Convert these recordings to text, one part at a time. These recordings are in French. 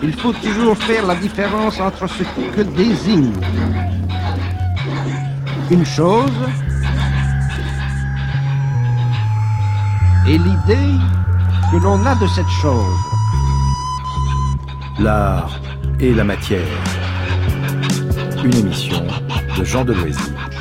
Il faut toujours faire la différence entre ce que désigne une chose et l'idée que l'on a de cette chose. L'art et la matière. Une émission de Jean Deloisy.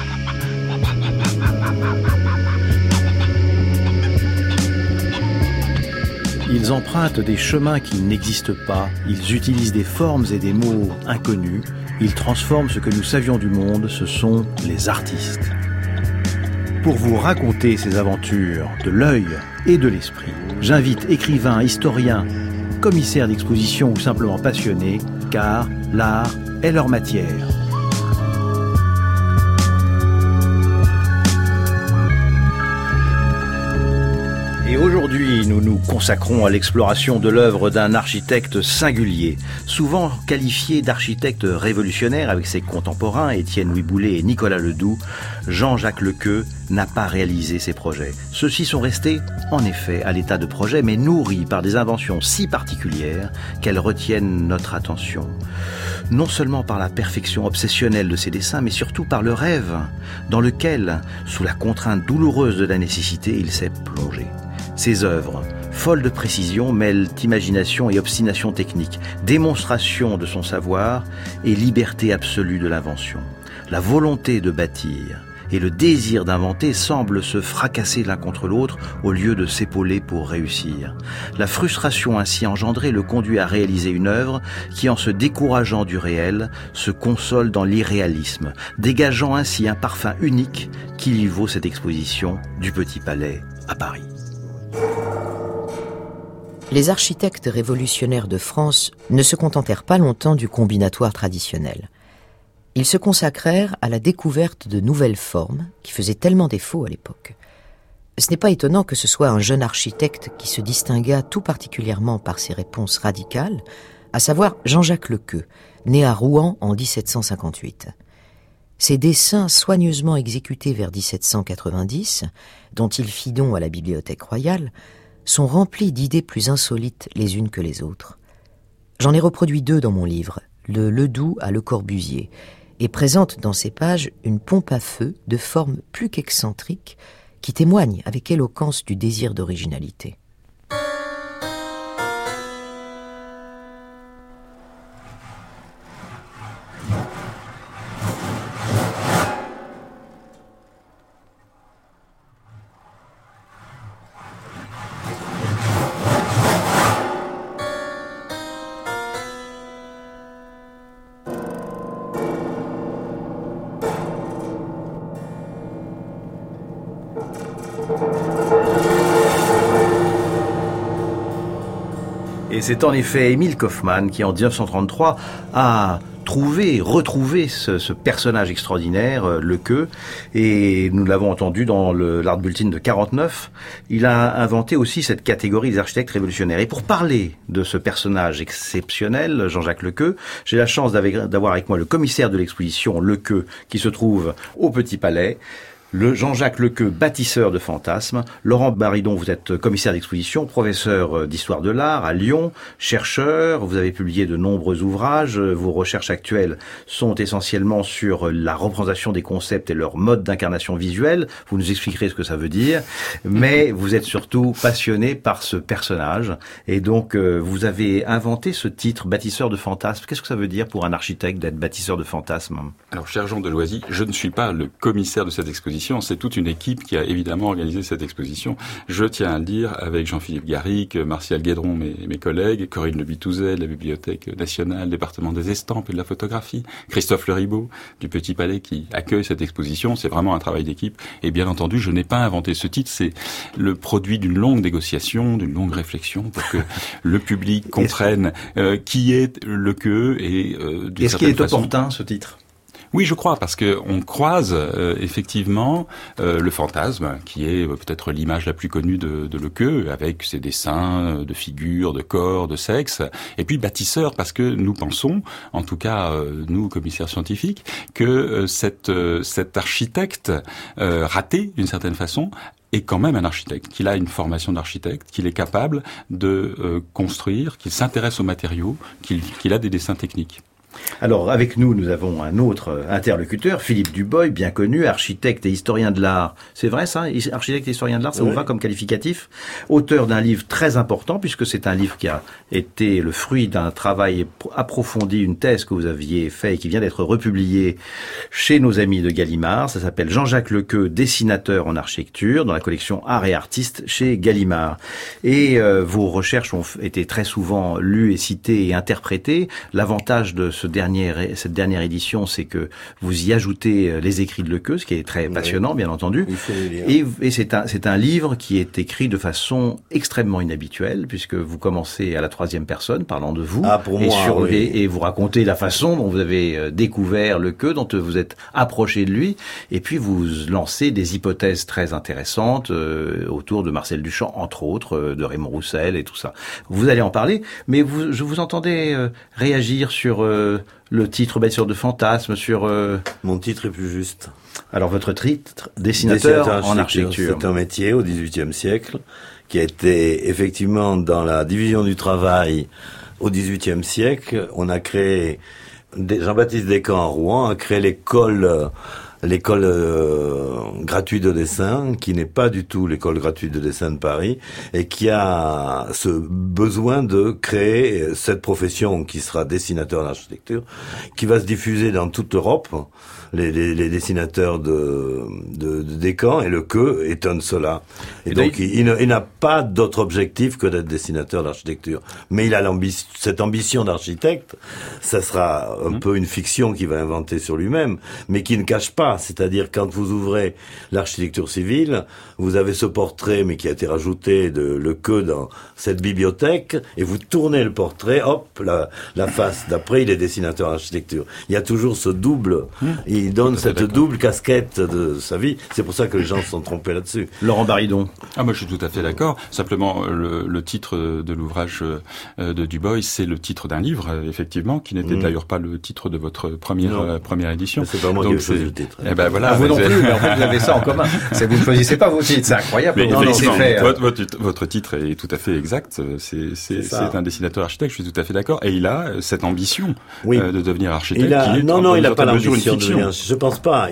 Ils empruntent des chemins qui n'existent pas, ils utilisent des formes et des mots inconnus, ils transforment ce que nous savions du monde, ce sont les artistes. Pour vous raconter ces aventures de l'œil et de l'esprit, j'invite écrivains, historiens, commissaires d'exposition ou simplement passionnés, car l'art est leur matière. Et aujourd'hui, nous nous consacrons à l'exploration de l'œuvre d'un architecte singulier, souvent qualifié d'architecte révolutionnaire avec ses contemporains Étienne Louis Boullée et Nicolas Ledoux. Jean-Jacques Lequeux n'a pas réalisé ses projets. Ceux-ci sont restés, en effet, à l'état de projet, mais nourris par des inventions si particulières qu'elles retiennent notre attention. Non seulement par la perfection obsessionnelle de ses dessins, mais surtout par le rêve dans lequel, sous la contrainte douloureuse de la nécessité, il s'est plongé. Ses œuvres, folles de précision, mêlent imagination et obstination technique, démonstration de son savoir et liberté absolue de l'invention. La volonté de bâtir et le désir d'inventer semblent se fracasser l'un contre l'autre au lieu de s'épauler pour réussir. La frustration ainsi engendrée le conduit à réaliser une œuvre qui, en se décourageant du réel, se console dans l'irréalisme, dégageant ainsi un parfum unique qui lui vaut cette exposition du Petit Palais à Paris. Les architectes révolutionnaires de France ne se contentèrent pas longtemps du combinatoire traditionnel. Ils se consacrèrent à la découverte de nouvelles formes qui faisaient tellement défaut à l'époque. Ce n'est pas étonnant que ce soit un jeune architecte qui se distingua tout particulièrement par ses réponses radicales, à savoir Jean-Jacques Lequeux, né à Rouen en 1758. Ses dessins soigneusement exécutés vers 1790, dont il fit don à la Bibliothèque royale, sont remplis d'idées plus insolites les unes que les autres. J'en ai reproduit 2 dans mon livre, de Ledoux à Le Corbusier, et présente dans ces pages une pompe à feu de forme plus qu'excentrique qui témoigne avec éloquence du désir d'originalité. Et c'est en effet Émile Kaufmann qui, en 1933, a retrouvé ce personnage extraordinaire, Lequeux, et nous l'avons entendu dans l'Art Bulletin de 49. Il a inventé aussi cette catégorie des architectes révolutionnaires. Et pour parler de ce personnage exceptionnel, Jean-Jacques Lequeux, j'ai la chance d'avoir avec moi le commissaire de l'exposition Lequeux, qui se trouve au Petit Palais, le Jean-Jacques Lequeux, bâtisseur de fantasmes. Laurent Baridon, vous êtes commissaire d'exposition, professeur d'histoire de l'art à Lyon, chercheur, vous avez publié de nombreux ouvrages, vos recherches actuelles sont essentiellement sur la représentation des concepts et leur mode d'incarnation visuelle, vous nous expliquerez ce que ça veut dire, mais vous êtes surtout passionné par ce personnage, et donc vous avez inventé ce titre, bâtisseur de fantasmes. Qu'est-ce que ça veut dire pour un architecte d'être bâtisseur de fantasmes? Alors, cher Jean Deloisy, je ne suis pas le commissaire de cette exposition, c'est toute une équipe qui a évidemment organisé cette exposition. Je tiens à le dire avec Jean-Philippe Garric, Martial Guédron, mes collègues, Corinne Le Bitouzet, la Bibliothèque nationale, département des estampes et de la photographie, Christophe Le Ribot du Petit Palais qui accueille cette exposition. C'est vraiment un travail d'équipe. Et bien entendu, je n'ai pas inventé ce titre. C'est le produit d'une longue négociation, d'une longue réflexion pour que le public comprenne qui est Lequeux et est-ce qu'il est opportun, ce titre? Oui, je crois, parce que on croise effectivement le fantasme, qui est peut-être l'image la plus connue de Lequeux, avec ses dessins de figures, de corps, de sexe, et puis bâtisseur, parce que nous pensons, en tout cas nous commissaires scientifiques, que cet architecte raté d'une certaine façon est quand même un architecte, qu'il a une formation d'architecte, qu'il est capable de construire, qu'il s'intéresse aux matériaux, qu'il a des dessins techniques. Alors, avec nous, nous avons un autre interlocuteur, Philippe Duboy, bien connu, architecte et historien de l'art. C'est vrai, ça? Architecte et historien de l'art, ça vous va comme qualificatif? Auteur d'un livre très important, puisque c'est un livre qui a été le fruit d'un travail approfondi, une thèse que vous aviez fait et qui vient d'être republiée chez nos amis de Gallimard. Ça s'appelle Jean-Jacques Lequeux, dessinateur en architecture, dans la collection Art et Artistes chez Gallimard. Et vos recherches ont été très souvent lues et citées et interprétées. L'avantage de cette dernière édition, c'est que vous y ajoutez les écrits de Lequeux, ce qui est très passionnant, bien entendu. Il faut les lire. Et c'est un livre qui est écrit de façon extrêmement inhabituelle, puisque vous commencez à la troisième personne, parlant de vous, et vous racontez la façon dont vous avez découvert Lequeux, dont vous êtes approché de lui, et puis vous lancez des hypothèses très intéressantes autour de Marcel Duchamp, entre autres, de Raymond Roussel et tout ça. Vous allez en parler, mais je vous entendais réagir sur le titre, bien sûr, de Fantasme, sur... Mon titre est plus juste. Alors, votre titre, dessinateur en architecture. C'est un métier au XVIIIe siècle qui a été effectivement dans la division du travail au XVIIIe siècle. On a créé, Jean-Baptiste Descamps à Rouen a créé l'école gratuite de dessin, qui n'est pas du tout l'école gratuite de dessin de Paris, et qui a ce besoin de créer cette profession qui sera dessinateur en architecture, qui va se diffuser dans toute l'Europe. Les dessinateurs de Descamps, et Lequeux est un de ceux-là. Et donc, il n'a pas d'autre objectif que d'être dessinateur d'architecture. Mais il a cette ambition d'architecte. Ça sera un peu une fiction qu'il va inventer sur lui-même, mais qui ne cache pas. C'est-à-dire, quand vous ouvrez l'architecture civile, vous avez ce portrait, mais qui a été rajouté de Lequeux dans cette bibliothèque, et vous tournez le portrait, hop, la face d'après, il est dessinateur d'architecture. Il y a toujours ce double... Il donne cette double casquette de sa vie. C'est pour ça que les gens se sont trompés là-dessus. Laurent Baridon. Moi, je suis tout à fait d'accord. Simplement, le titre de l'ouvrage de Dubois, c'est le titre d'un livre, effectivement, qui n'était d'ailleurs pas le titre de votre première édition. C'est pas moi qui ai choisi le titre. Eh ben voilà. Vous non plus, mais en fait, vous avez ça en commun. Vous ne choisissez pas vos titres. C'est incroyable. Mais votre titre est tout à fait exact. C'est un dessinateur architecte. Je suis tout à fait d'accord. Et il a cette ambition de devenir architecte. Il n'a pas l'ambition de devenir. Je pense pas.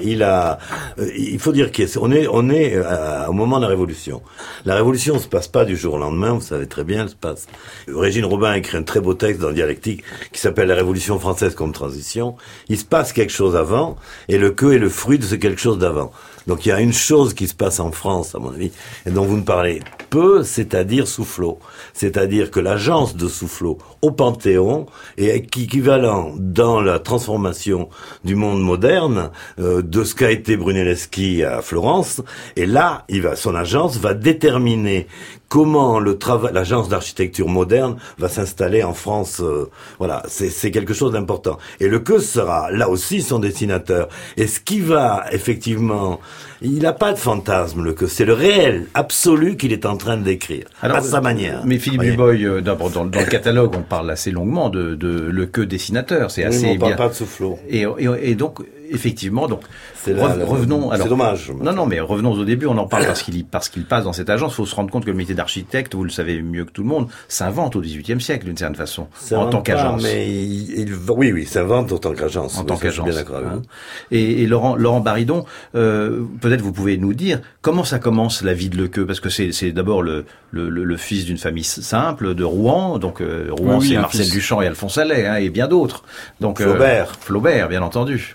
Il faut dire qu'on est au moment de la Révolution. La Révolution se passe pas du jour au lendemain, vous savez très bien, elle se passe. Régine Robin a écrit un très beau texte dans Dialectique qui s'appelle La Révolution française comme transition. Il se passe quelque chose avant, et Lequeux est le fruit de ce quelque chose d'avant. Donc il y a une chose qui se passe en France, à mon avis, et dont vous ne parlez peu, c'est-à-dire Soufflot. C'est-à-dire que l'agence de Soufflot au Panthéon est équivalent dans la transformation du monde moderne de ce qu'a été Brunelleschi à Florence. Et là, son agence va déterminer comment l'agence d'architecture moderne va s'installer en France. Voilà, c'est quelque chose d'important. Et Lequeux sera là aussi son dessinateur. Et ce qui va effectivement, il n'a pas de fantasme, Lequeux. C'est le réel absolu qu'il est en train de décrire, à sa manière. Mais Philippe Duboy, dans le catalogue, on parle assez longuement de Lequeux dessinateur. C'est assez on bien. parle pas de Soufflot. Et donc, effectivement, revenons. Alors, c'est dommage. Non, mais revenons au début. On en parle parce qu'il passe dans cette agence. Il faut se rendre compte que le métier d'architecte, vous le savez mieux que tout le monde, s'invente au XVIIIe siècle d'une certaine façon, en tant qu'agence. Mais oui, s'invente en tant qu'agence. En tant qu'agence. Je suis bien d'accord avec vous. Et Laurent Baridon, peut-être vous pouvez nous dire comment ça commence la vie de Lequeux, parce que c'est d'abord le fils d'une famille simple de Rouen. Donc Rouen, c'est Marcel Duchamp et Alphonse Allais, et bien d'autres. Donc Flaubert, bien entendu.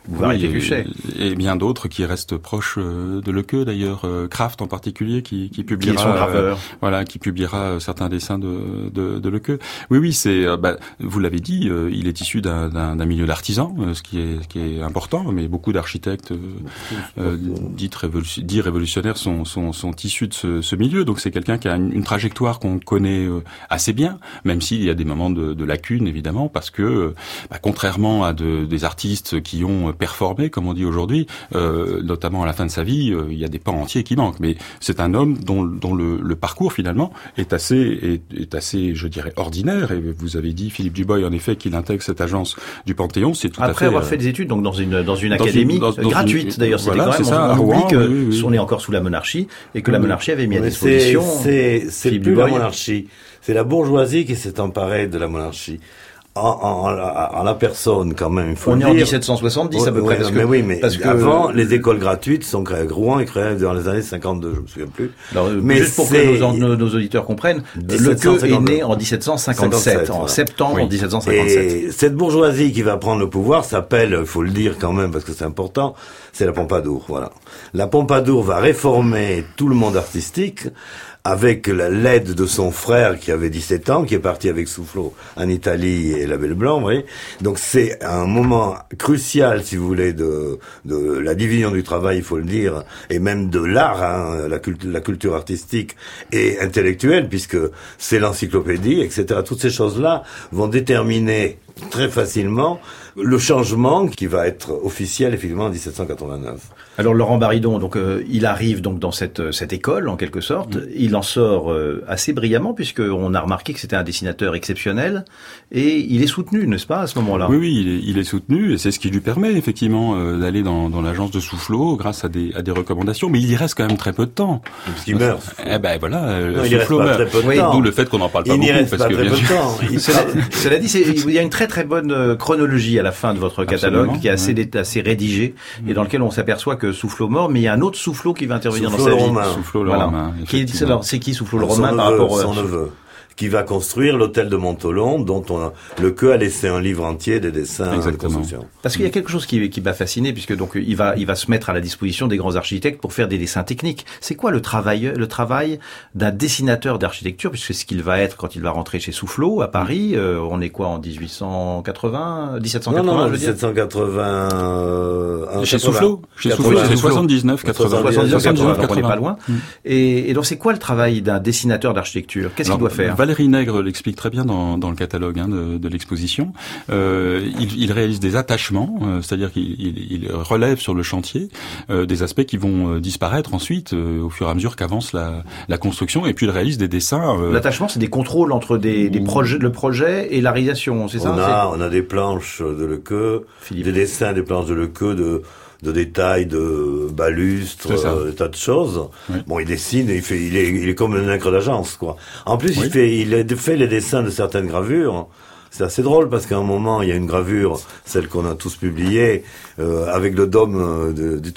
Et bien d'autres qui restent proches de Lequeux d'ailleurs, Kraft en particulier qui publiera certains dessins de Lequeux. Oui, c'est vous l'avez dit, il est issu d'un milieu d'artisans, ce qui est important, mais beaucoup d'architectes dits révolutionnaires sont issus de ce milieu. Donc c'est quelqu'un qui a une trajectoire qu'on connaît assez bien, même s'il y a des moments de lacunes évidemment, parce que contrairement à des artistes qui ont performé réformé, comme on dit aujourd'hui, notamment à la fin de sa vie, il y a des pans entiers qui manquent. Mais c'est un homme dont le parcours finalement est assez, je dirais, ordinaire. Et vous avez dit, Philippe Dubois, en effet, qu'il intègre cette agence du Panthéon. C'est tout après à fait, avoir fait des études donc dans une académie gratuite. D'ailleurs, c'était quand même on oublie que on est encore sous la monarchie et que la monarchie avait mis à disposition. C'est plus la monarchie, c'est la bourgeoisie qui s'est emparée de la monarchie. En la personne, quand même, il faut le dire. On est en 1770 à peu près. Parce que avant, les écoles gratuites sont créées à Rouen et créées dans les années 52, je me souviens plus. Alors, mais juste pour que nos auditeurs comprennent, le queue est né en 1757, en septembre 1757. Et cette bourgeoisie qui va prendre le pouvoir s'appelle, il faut le dire quand même parce que c'est important, c'est la Pompadour, voilà. La Pompadour va réformer tout le monde artistique, avec l'aide de son frère qui avait 17 ans, qui est parti avec Soufflot en Italie et la Belle Blanc, vous voyez. Donc c'est un moment crucial, si vous voulez, de la division du travail, il faut le dire, et même de l'art, hein, la culture artistique et intellectuelle, puisque c'est l'encyclopédie, etc. Toutes ces choses-là vont déterminer très facilement le changement qui va être officiel effectivement en 1789. Alors Laurent Baridon, donc il arrive donc dans cette école en quelque sorte. Il en sort assez brillamment puisque on a remarqué que c'était un dessinateur exceptionnel et il est soutenu, n'est-ce pas, à ce moment-là? Oui, il est soutenu et c'est ce qui lui permet effectivement d'aller dans l'agence de Soufflot grâce à des recommandations. Mais il y reste quand même très peu de temps. Parce qu'il meurt. Eh ben voilà, Soufflot meurt. D'où le fait qu'on n'en parle pas beaucoup parce que bien sûr. Cela dit, il y a une très très bonne chronologie à la fin de votre catalogue. Absolument, qui est assez rédigé et dans lequel on s'aperçoit que Soufflot mort, mais il y a un autre Soufflot qui va intervenir dans sa vie. Soufflot le Romain. C'est qui Soufflot le Romain par rapport à son neveu, qui va construire l'hôtel de Montholon, dont le queue a laissé un livre entier des dessins de construction. Parce qu'il y a quelque chose qui m'a fasciné, puisque donc il va se mettre à la disposition des grands architectes pour faire des dessins techniques. C'est quoi le travail d'un dessinateur d'architecture, puisque c'est ce qu'il va être quand il va rentrer chez Soufflot à Paris. On est quoi en 1780, 1780? Non, 1780. Chez Soufflot, c'est 79, 80. Donc on n'est pas loin. Et donc c'est quoi le travail d'un dessinateur d'architecture? Qu'est-ce qu'il doit faire? Valérie Nègre l'explique très bien dans le catalogue de l'exposition. Il réalise des attachements, c'est-à-dire qu'il relève sur le chantier des aspects qui vont disparaître ensuite au fur et à mesure qu'avance la construction, et puis il réalise des dessins. L'attachement, c'est des contrôles entre le projet et la réalisation, c'est ça? On a des planches de Lequeux, des dessins des planches de Lequeux de détails, de balustres, des tas de choses. Oui. Bon, il dessine, il est comme un nègre d'agence, quoi. En plus, il fait les dessins de certaines gravures. C'est assez drôle parce qu'à un moment, il y a une gravure, celle qu'on a tous publiée, avec le dôme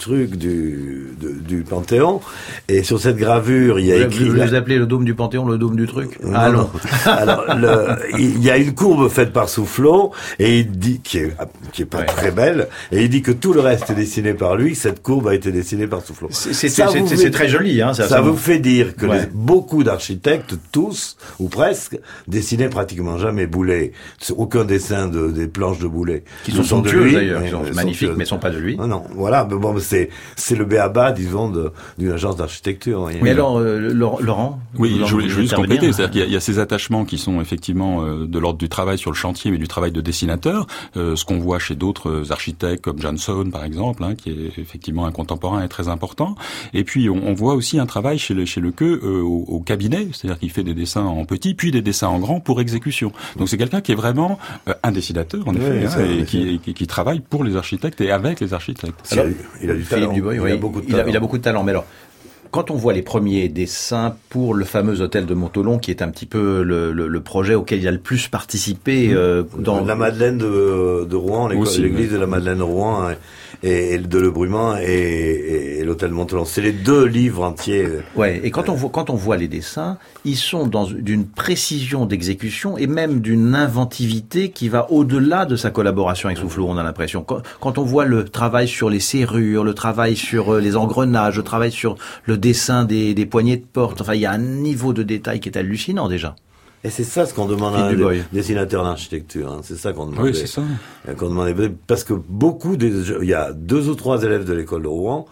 du Panthéon. Et sur cette gravure, il y a écrit... Vous appelez le dôme du Panthéon le dôme du truc? Non. Alors, il y a une courbe faite par Soufflot, et il dit, qui est pas très belle, et il dit que tout le reste est dessiné par lui, cette courbe a été dessinée par Soufflot. C'est très joli, hein, ça vous fait dire que beaucoup d'architectes, tous, ou presque, dessinaient pratiquement jamais Boulet. Aucun dessin des planches de Boulet. Qui sont somptueuses d'ailleurs, qui sont magnifiques, mais sont pas de lui. Non, voilà, mais bon, c'est le b.a.-ba, disons, d'une agence d'architecture. Mais alors, Laurent? Oui, je voulais juste compléter, c'est-à-dire qu'il y a ces attachements qui sont effectivement de l'ordre du travail sur le chantier, mais du travail de dessinateur, ce qu'on voit chez d'autres architectes comme Johnson, par exemple, qui est effectivement un contemporain et très important. Et puis, on voit aussi un travail chez Lequeux au cabinet, c'est-à-dire qu'il fait des dessins en petit, puis des dessins en grand pour exécution. Donc c'est quelqu'un qui est vraiment un dessinateur, en effet, et qui travaille pour les architectes et avec les architectes. Alors, il a du talent. Il a beaucoup de talent. Il a beaucoup de talent. Mais alors, quand on voit les premiers dessins pour le fameux hôtel de Montholon, qui est un petit peu le projet auquel il a le plus participé dans la Madeleine de Rouen, l'église de la Madeleine de Rouen et de Le Brumand et l'hôtel de Montholon, c'est les deux livres entiers. Ouais. Et quand on voit les dessins, ils sont d'une précision d'exécution et même d'une inventivité qui va au-delà de sa collaboration avec Soufflot. On a l'impression quand on voit le travail sur les serrures, le travail sur les engrenages, le travail sur le dessin des poignées de porte. Enfin, il y a un niveau de détail qui est hallucinant déjà. Et c'est ça ce qu'on demande à un dessinateur d'architecture. C'est ça qu'on demande. Oui, c'est ça. Qu'on demande, parce que il y a 2 ou 3 élèves de l'école de Rouen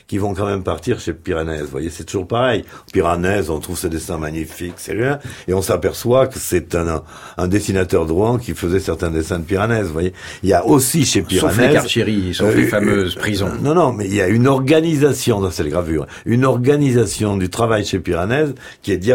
qui vont quand même partir chez Piranèse. Vous voyez, c'est toujours pareil. Piranèse, on trouve ses dessins magnifiques, c'est bien, et on s'aperçoit que c'est un dessinateur de Rouen qui faisait certains dessins de Piranèse. Vous voyez, il y a aussi chez Piranèse, sauf les Cartieri, sauf les fameuses prisons. Non, mais il y a une organisation dans cette gravure, une organisation du travail chez Piranèse qui est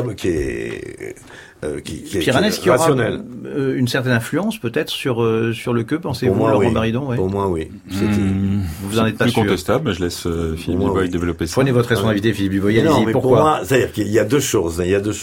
Piranèse qui aura une certaine influence peut-être sur le queue, pensez-vous, Laurent Baridon? Pour moi, oui. Vous en êtes pas sûr? Plus contestable, mais je laisse Philippe Dubois développer ça. Prenez votre responsabilité, Philippe Dubois. Non, mais pourquoi? Pour moi, c'est-à-dire qu'il y a deux choses.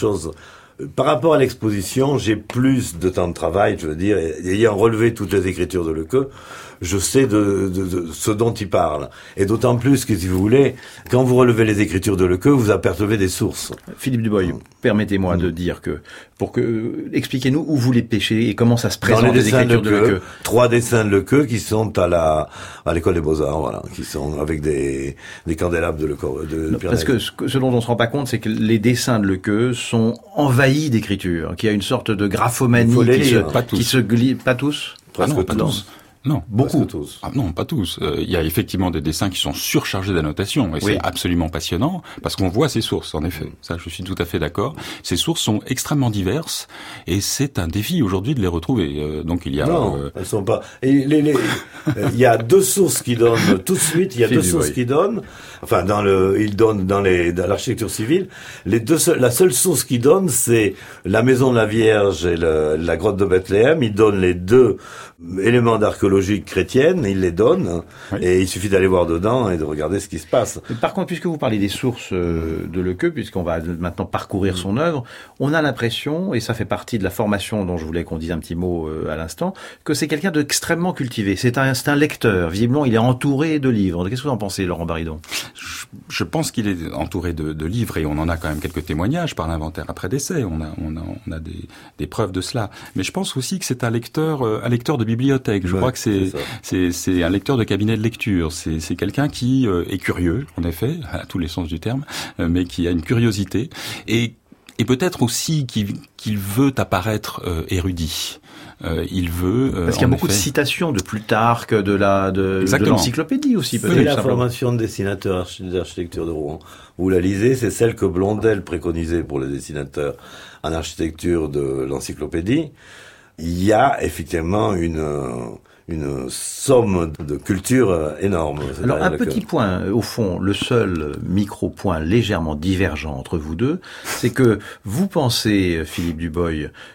Par rapport à l'exposition, j'ai plus de temps de travail, je veux dire, ayant relevé toutes les écritures de Lequeux, je sais de ce dont il parle. Et d'autant plus que, si vous voulez, quand vous relevez les écritures de Lequeux, vous apercevez des sources. Philippe Dubois, permettez-moi de dire que, expliquez-nous où vous les pêchez et comment ça se présente dans les écritures de Lequeux. 3 dessins de Lequeux qui sont à l'école des Beaux-Arts, voilà, qui sont avec des candélabres de Piranèse. Parce que ce dont on se rend pas compte, c'est que les dessins de Lequeux sont envahis d'écriture, qu'il y a une sorte de graphomanie qui se glisse, pas tous? Presque tous. Non, beaucoup. Tous. Ah non, pas tous. Il y a effectivement des dessins qui sont surchargés d'annotations, et c'est absolument passionnant, parce qu'on voit ces sources, en effet. Ça, je suis tout à fait d'accord. Ces sources sont extrêmement diverses, et c'est un défi aujourd'hui de les retrouver. Donc il y a... Non, elles sont pas... il y a 2 sources qui donnent, tout de suite, il y a 2 sources qui donnent, enfin, il donne dans l'architecture civile, la seule source qui donne, c'est la maison de la Vierge et la grotte de Bethléem. Il donne les 2 éléments d'archéologie chrétienne, il les donne, et il suffit d'aller voir dedans et de regarder ce qui se passe. Par contre, puisque vous parlez des sources de Lequeux, puisqu'on va maintenant parcourir son œuvre, on a l'impression, et ça fait partie de la formation dont je voulais qu'on dise un petit mot à l'instant, que c'est quelqu'un d'extrêmement cultivé. C'est un lecteur. Visiblement, il est entouré de livres. Qu'est-ce que vous en pensez, Laurent Baridon? Je pense qu'il est entouré de livres, et on en a quand même quelques témoignages par l'inventaire après décès. On a des preuves de cela. Mais je pense aussi que c'est un lecteur de bibliothèque. Je crois que c'est un lecteur de cabinet de lecture. C'est quelqu'un qui est curieux, en effet, à tous les sens du terme, mais qui a une curiosité et peut-être aussi qu'il veut apparaître érudit. Il veut parce qu'il y a beaucoup de citations de Plutarque, de l'encyclopédie aussi. C'est la formation de dessinateur d'architecture de Rouen. Vous la lisez, c'est celle que Blondel préconisait pour les dessinateurs en architecture de l'encyclopédie. Il y a effectivement une somme de culture énorme. Alors un petit point, au fond, le seul micro-point légèrement divergent entre vous deux, c'est que vous pensez, Philippe Dubois,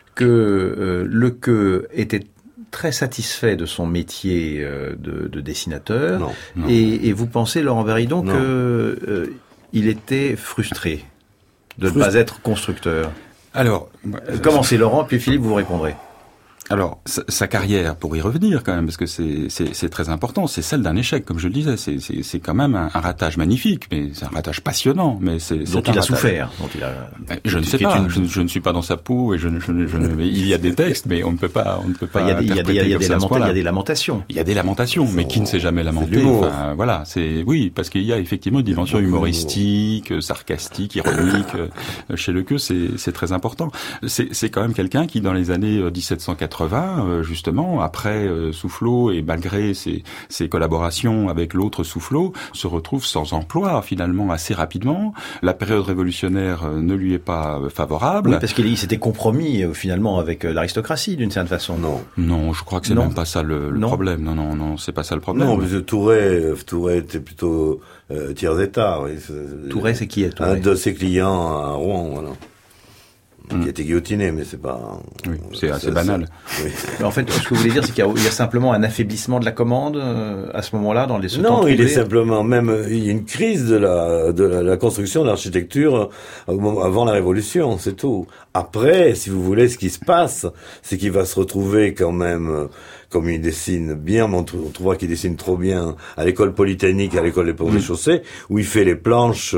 que Lequeux était très satisfait de son métier de dessinateur, non. Et vous pensez, Laurent Baridon, que il était frustré de ne pas être constructeur. Alors, commencez Laurent, puis Philippe, vous répondrez. Alors, sa carrière, pour y revenir quand même, parce que c'est très important, c'est celle d'un échec, comme je le disais. C'est quand même un ratage magnifique, mais c'est un ratage passionnant. Mais dont il a souffert. Je ne sais pas. Je ne suis pas dans sa peau et il y a des textes, mais on ne peut pas. Il y a des lamentations. Il y a des lamentations, mais qui ne s'est jamais lamenté. Enfin, voilà. Oui, parce qu'il y a effectivement une dimension humoristique, sarcastique, ironique chez Lequeux. C'est très important. C'est quand même quelqu'un qui, dans les années 1780, justement, après Soufflot et malgré ses collaborations avec l'autre Soufflot, se retrouve sans emploi finalement assez rapidement. La période révolutionnaire ne lui est pas favorable. Oui, parce qu'il s'était compromis finalement avec l'aristocratie d'une certaine façon. Non, je crois que c'est même pas ça le problème. Non, c'est pas ça le problème. Non, mais Touret était plutôt tiers état. Oui. Touret, c'est qui est Touret? Un de ses clients à Rouen, voilà. Qui a été guillotiné, mais c'est pas... Oui, c'est assez banal. Oui. Mais en fait, ce que vous voulez dire, c'est qu'il y a simplement un affaiblissement de la commande à ce moment-là, dans les temps Non, troublés. il est simplement il y a une crise de la construction de l'architecture avant la Révolution, c'est tout. Après, si vous voulez, ce qui se passe, c'est qu'il va se retrouver quand même... Comme il dessine bien, on trouvera qu'il dessine trop bien à l'école polytechnique, à l'école des ponts et chaussées, où il fait les planches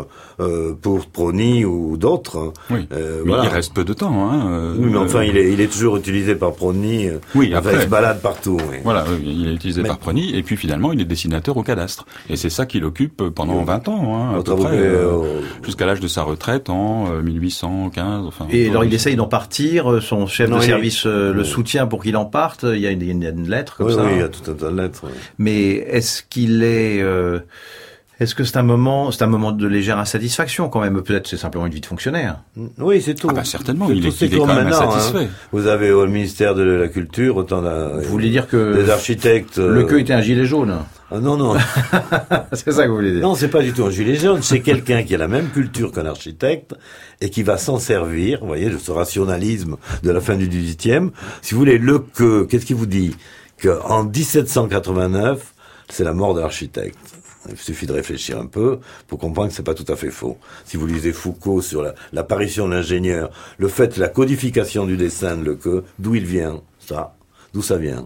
pour Prony ou d'autres. Oui, voilà. Il reste peu de temps. Oui, mais enfin, il est toujours utilisé par Prony. Oui, après, il se balade partout. Oui. Voilà, il est utilisé par Prony, et puis finalement, il est dessinateur au cadastre. Et c'est ça qu'il occupe pendant 20 ans, à peu près, jusqu'à l'âge de sa retraite en 1815. Enfin, et alors, il essaye d'en partir, son chef de service le soutient pour qu'il en parte, il y a une lettre comme ça. Oui, il y a tout un tas de lettres. Oui. Mais est-ce qu'il est Est-ce que c'est un moment de légère insatisfaction quand même? Peut-être c'est simplement une vie de fonctionnaire. Oui, c'est tout. Certainement, il est quand même insatisfait. Hein. Vous avez au ministère de la Culture autant vous voulez dire que des architectes. Lequeux était un gilet jaune? Ah non. C'est ça que vous voulez dire? Non, c'est pas du tout un gilet jaune. C'est quelqu'un qui a la même culture qu'un architecte et qui va s'en servir. Vous voyez, de ce rationalisme de la fin du XVIIIe. Si vous voulez, Lequeux, qu'est-ce qu'il vous dit? Qu'en 1789, c'est la mort de l'architecte. Il suffit de réfléchir un peu pour comprendre que c'est pas tout à fait faux. Si vous lisez Foucault sur l'apparition de l'ingénieur, le fait, la codification du dessin de Lequeux, d'où il vient, d'où ça vient?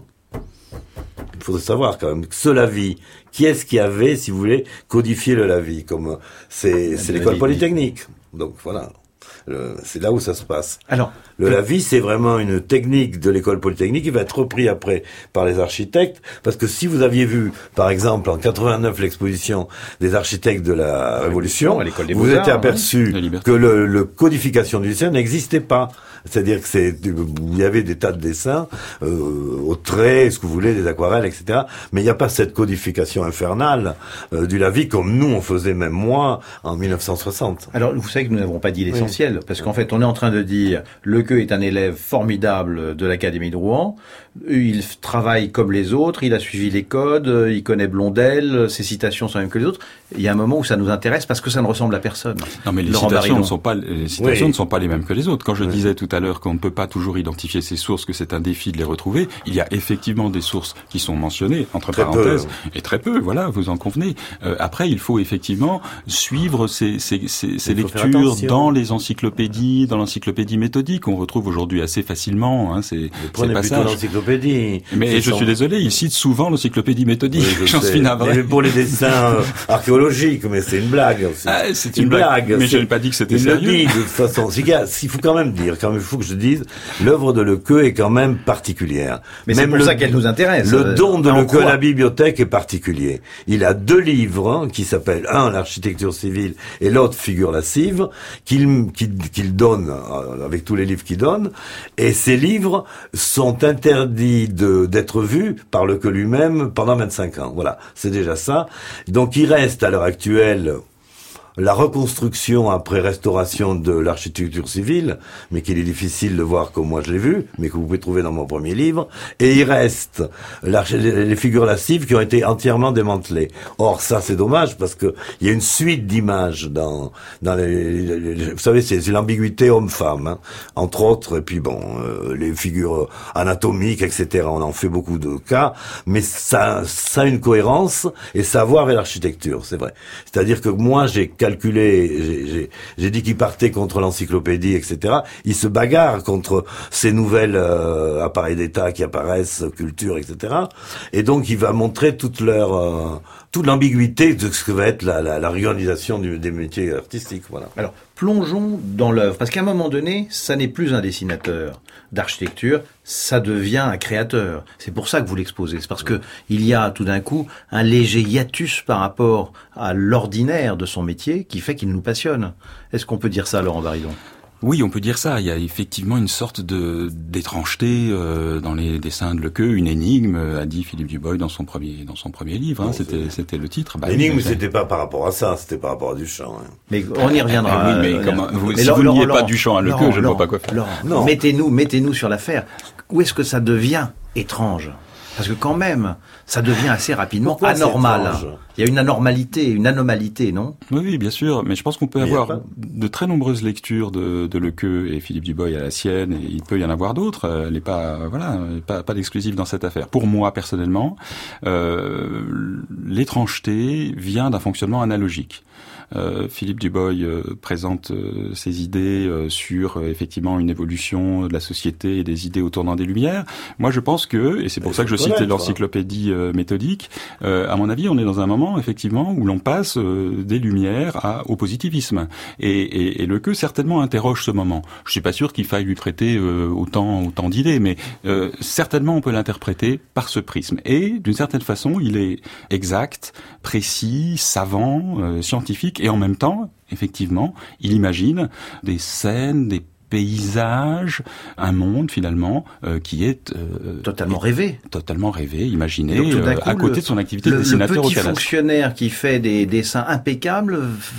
Il faudrait savoir quand même, ce Lavie, qui est-ce qui avait, si vous voulez, codifié le Lavie, comme c'est l'école polytechnique. Donc voilà. C'est là où ça se passe. Alors, le Lavie, c'est vraiment une technique de l'école polytechnique qui va être repris après par les architectes, parce que si vous aviez vu, par exemple, en 89, l'exposition des architectes de la Révolution, vous étiez aperçu que le codification du dessin n'existait pas. C'est-à-dire que il y avait des tas de dessins, au trait, ce que vous voulez, des aquarelles, etc. Mais il n'y a pas cette codification infernale du Lavie comme nous on faisait, même moi, en 1960. Alors, vous savez que nous n'avons pas dit l'essentiel, parce qu'en fait, on est en train de dire Lequeux est un élève formidable de l'Académie de Rouen. Il travaille comme les autres, il a suivi les codes, il connaît Blondel, ses citations sont les mêmes que les autres. Il y a un moment où ça nous intéresse parce que ça ne ressemble à personne. Non, mais les citations ne sont pas les mêmes que les autres. Quand je disais tout à l'heure qu'on ne peut pas toujours identifier ces sources, que c'est un défi de les retrouver, il y a effectivement des sources qui sont mentionnées, entre parenthèses, et très peu, voilà, vous en convenez. Après, il faut effectivement suivre ces lectures dans les encyclopédies, dans l'encyclopédie méthodique, on retrouve aujourd'hui assez facilement, ces passages. Mais je suis désolé, il cite souvent l'encyclopédie méthodique. Oui, j'en suis navré. Mais pour les dessins archéologiques, mais c'est une blague aussi. C'est une blague. Mais je n'ai pas dit que c'était sérieux. Il le dit de toute façon. Il faut quand même dire, il faut que je dise, l'œuvre de Lequeux est quand même particulière. Mais c'est pour ça qu'elle nous intéresse. Le don de Lequeux à la bibliothèque est particulier. Il a 2 livres qui s'appellent l'architecture civile et l'autre figure lascive qu'il donne avec tous les livres qu'il donne. Et ces livres sont interdits d'être vus par Lequeux lui-même pendant 25 ans. Voilà, c'est déjà ça. Donc il reste à l'heure actuelle la reconstruction après restauration de l'architecture civile, mais qu'il est difficile de voir comme moi je l'ai vu, mais que vous pouvez trouver dans mon premier livre, et il reste les figures lascives qui ont été entièrement démantelées. Or ça c'est dommage parce que il y a une suite d'images dans vous savez c'est l'ambiguïté homme-femme, entre autres, et puis les figures anatomiques, etc. On en fait beaucoup de cas, mais ça a une cohérence et ça a à voir avec l'architecture, c'est vrai. C'est-à-dire que moi j'ai calculé, j'ai dit qu'il partait contre l'encyclopédie, etc. Il se bagarre contre ces nouvelles appareils d'État qui apparaissent, culture, etc. Et donc il va montrer toute l'ambiguïté de ce que va être la réorganisation des métiers artistiques. Voilà. Alors, plongeons dans l'œuvre, parce qu'à un moment donné, ça n'est plus un dessinateur d'architecture, ça devient un créateur. C'est pour ça que vous l'exposez. C'est parce que il y a tout d'un coup un léger hiatus par rapport à l'ordinaire de son métier qui fait qu'il nous passionne. Est-ce qu'on peut dire ça, Laurent Baridon ? Oui, on peut dire ça. Il y a effectivement une sorte d'étrangeté dans les dessins de Lequeux, une énigme, a dit Philippe Dubois dans son premier livre. C'était le titre. L'énigme, c'était pas par rapport à ça, c'était par rapport à Duchamp. Hein. Mais on y reviendra. Oui, mais si vous niez pas Duchamp à Lequeux, je ne vois pas quoi faire. Laurent, mettez-nous sur l'affaire. Où est-ce que ça devient étrange ? Parce que quand même, ça devient assez rapidement anormal. Il y a une anormalité, une anomalité, non ? Oui, bien sûr. Mais je pense qu'on peut avoir de très nombreuses lectures de Lequeux, et Philippe Dubois à la sienne, et il peut y en avoir d'autres. Elle n'est pas d'exclusive dans cette affaire. Pour moi, personnellement, l'étrangeté vient d'un fonctionnement analogique. Philippe Dubois présente ses idées sur effectivement une évolution de la société et des idées au tournant des Lumières. Moi, je pense que, et c'est pour ça que je citais l'encyclopédie méthodique, à mon avis, on est dans un moment effectivement où l'on passe des Lumières au positivisme. Et Lequeux certainement interroge ce moment. Je suis pas sûr qu'il faille lui prêter autant d'idées, mais certainement on peut l'interpréter par ce prisme. Et d'une certaine façon, il est exact, précis, savant, scientifique. Et en même temps, effectivement, il imagine des scènes, des paysage, un monde finalement qui est totalement rêvé, imaginé, à côté de son activité de dessinateur au Canada. Le petit fonctionnaire qui fait des dessins impeccables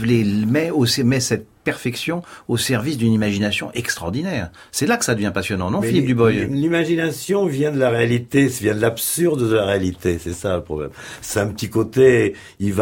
met cette perfection au service d'une imagination extraordinaire. C'est là que ça devient passionnant, non, Philippe Duboy? L'imagination vient de la réalité, vient de l'absurde de la réalité, c'est ça le problème. C'est un petit côté,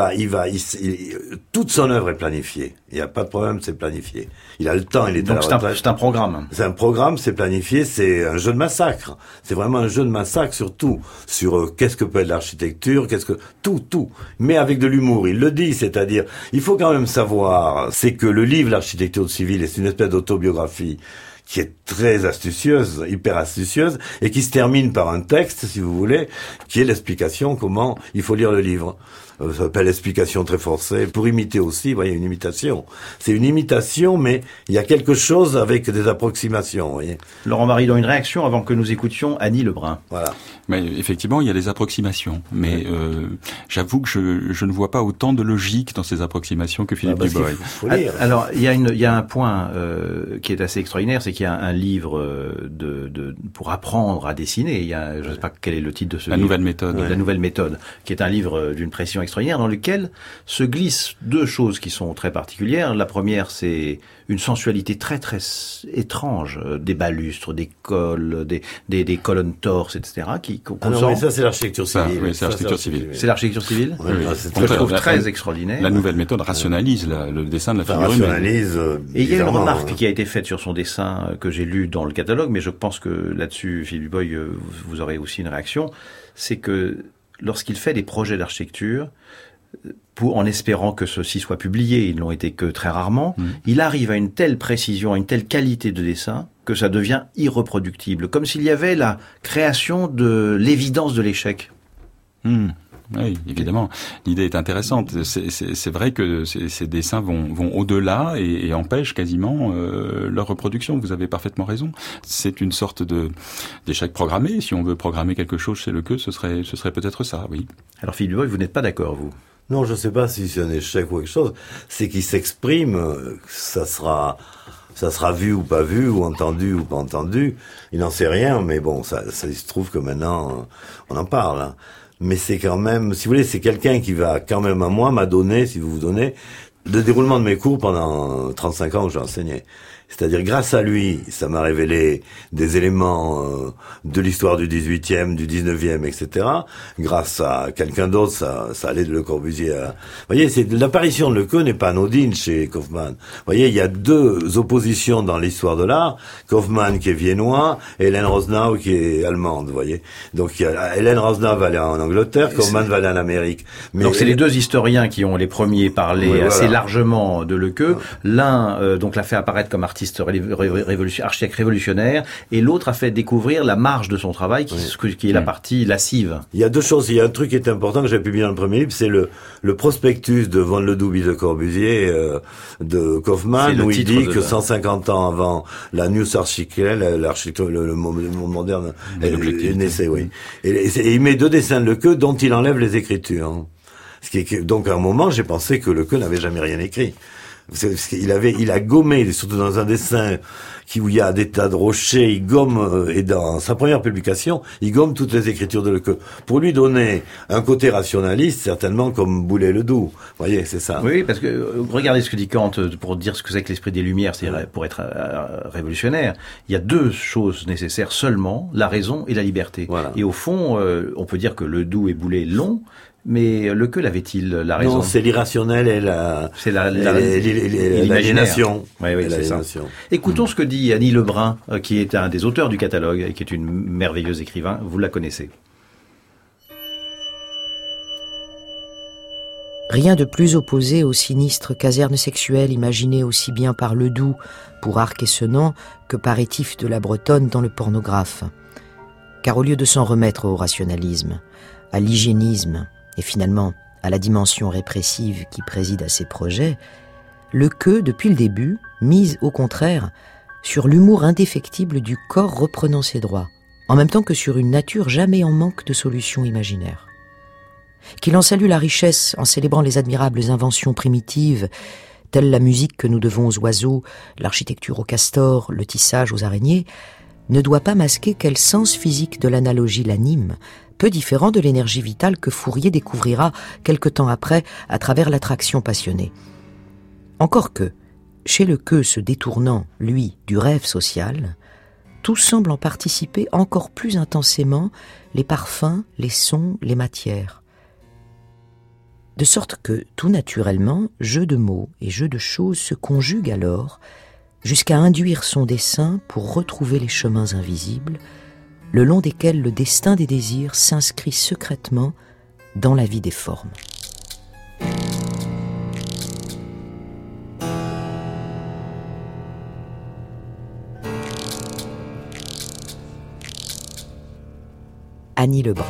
toute son œuvre est planifiée. Il n'y a pas de problème, c'est planifié. Il a le temps, il est à la retraite. C'est un programme. C'est un programme, c'est planifié, c'est un jeu de massacre. C'est vraiment un jeu de massacre sur tout. Sur qu'est-ce que peut être l'architecture, tout. Mais avec de l'humour. Il le dit, c'est-à-dire, il faut quand même savoir, c'est que le livre L'architecture civile est une espèce d'autobiographie qui est très astucieuse, hyper astucieuse, et qui se termine par un texte, si vous voulez, qui est l'explication comment il faut lire le livre. Ça s'appelle l'explication très forcée, pour imiter aussi, vous voyez, une imitation. C'est une imitation, mais il y a quelque chose avec des approximations, vous voyez. Laurent Maridon, une réaction avant que nous écoutions Annie Lebrun. Voilà. Mais effectivement, il y a des approximations, mais j'avoue que je ne vois pas autant de logique dans ces approximations que Philippe Duboy. Alors, il y a un point qui est assez extraordinaire, c'est qu'il y a un livre pour apprendre à dessiner. Je ne sais pas quel est le titre de ce livre. La nouvelle méthode. La nouvelle méthode, qui est un livre d'une précision extraordinaire dans lequel se glissent deux choses qui sont très particulières. La première, c'est une sensualité très très étrange, des balustres, des cols, des colonnes torses, etc. Non, mais ça c'est l'architecture civile. Oui, c'est l'architecture civile. C'est l'architecture civile. Oui. Je trouve très extraordinaire. La nouvelle méthode rationalise le dessin de la figure humaine. Et il y a une remarque qui a été faite sur son dessin que j'ai lu dans le catalogue, mais je pense que là-dessus, Philippe Duboy, vous aurez aussi une réaction. C'est que lorsqu'il fait des projets d'architecture, en espérant que ceux-ci soient publiés, ils n'ont été que très rarement, il arrive à une telle précision, à une telle qualité de dessin, que ça devient irreproductible, comme s'il y avait la création de l'évidence de l'échec. Oui, évidemment. L'idée est intéressante. C'est vrai que ces dessins vont au-delà et empêchent quasiment leur reproduction. Vous avez parfaitement raison. C'est une sorte d'échec programmé. Si on veut programmer quelque chose chez le ce serait peut-être ça, oui. Alors Philippe Duboy, vous n'êtes pas d'accord, vous? Non, je ne sais pas si c'est un échec ou quelque chose. C'est qu'il s'exprime, ça sera vu ou pas vu, ou entendu ou pas entendu. Il n'en sait rien, mais bon, ça il se trouve que maintenant, on en parle. Hein. Mais c'est quand même, si vous voulez, c'est quelqu'un qui va quand même à moi m'a donné, si vous vous donnez, le déroulement de mes cours pendant 35 ans que j'ai enseigné. C'est-à-dire, grâce à lui, ça m'a révélé des éléments de l'histoire du 18e, du 19e, etc. Grâce à quelqu'un d'autre, ça allait de Le Corbusier à... Vous voyez, l'apparition de Lequeux n'est pas anodine chez Kaufmann. Vous voyez, il y a deux oppositions dans l'histoire de l'art. Kaufmann qui est viennois, et Hélène Rosnau qui est allemande, vous voyez. Donc, Hélène Rosnau va aller en Angleterre, Kaufmann va aller en Amérique. Mais donc, c'est les deux historiens qui ont les premiers parlé assez largement de Lequeux. L'un, donc, l'a fait apparaître comme architecte révolutionnaire, et l'autre a fait découvrir la marge de son travail, qui est la partie lascive. Il y a deux choses. Il y a un truc qui est important que j'ai publié dans le premier livre, c'est le prospectus de Von Ledoux de Corbusier de Kaufmann, où il dit que 150 ans avant la Neue Architectur, l'architecture, le monde moderne, est naissé, oui. Et il met deux dessins de Lequeux dont il enlève les écritures. Donc à un moment, j'ai pensé que Lequeux n'avait jamais rien écrit. Il a gommé, surtout dans un dessin où il y a des tas de rochers, il gomme, et dans sa première publication, il gomme toutes les écritures de Lequeux. Pour lui donner un côté rationaliste, certainement comme Boulay-Ledoux. Vous voyez, c'est ça. Oui, parce que, regardez ce que dit Kant, pour dire ce que c'est que l'esprit des Lumières, c'est pour être révolutionnaire. Il y a deux choses nécessaires seulement, la raison et la liberté. Voilà. Et au fond, on peut dire que Ledoux et Boulay l'ont, mais Lequeux l'avait-il la raison? Non, c'est l'irrationnel et l'aliénation. Oui, c'est ça. Écoutons ce que dit Annie Lebrun, qui est un des auteurs du catalogue et qui est une merveilleuse écrivain. Vous la connaissez. Rien de plus opposé aux sinistres casernes sexuelles imaginées aussi bien par Ledoux pour Arc et Senans que par Étif de la Bretonne dans Le Pornographe. Car au lieu de s'en remettre au rationalisme, à l'hygiénisme, et finalement à la dimension répressive qui préside à ses projets, Lequeux, depuis le début, mise au contraire sur l'humour indéfectible du corps reprenant ses droits, en même temps que sur une nature jamais en manque de solutions imaginaires. Qu'il en salue la richesse en célébrant les admirables inventions primitives, telle la musique que nous devons aux oiseaux, l'architecture aux castors, le tissage aux araignées, ne doit pas masquer quel sens physique de l'analogie l'anime, peu différent de l'énergie vitale que Fourier découvrira quelque temps après à travers l'attraction passionnée. Encore que, chez Lequeux se détournant, lui, du rêve social, tout semble en participer encore plus intensément, les parfums, les sons, les matières. De sorte que, tout naturellement, jeu de mots et jeu de choses se conjuguent alors, jusqu'à induire son dessin pour retrouver les chemins invisibles, le long desquels le destin des désirs s'inscrit secrètement dans la vie des formes. Annie Lebrun.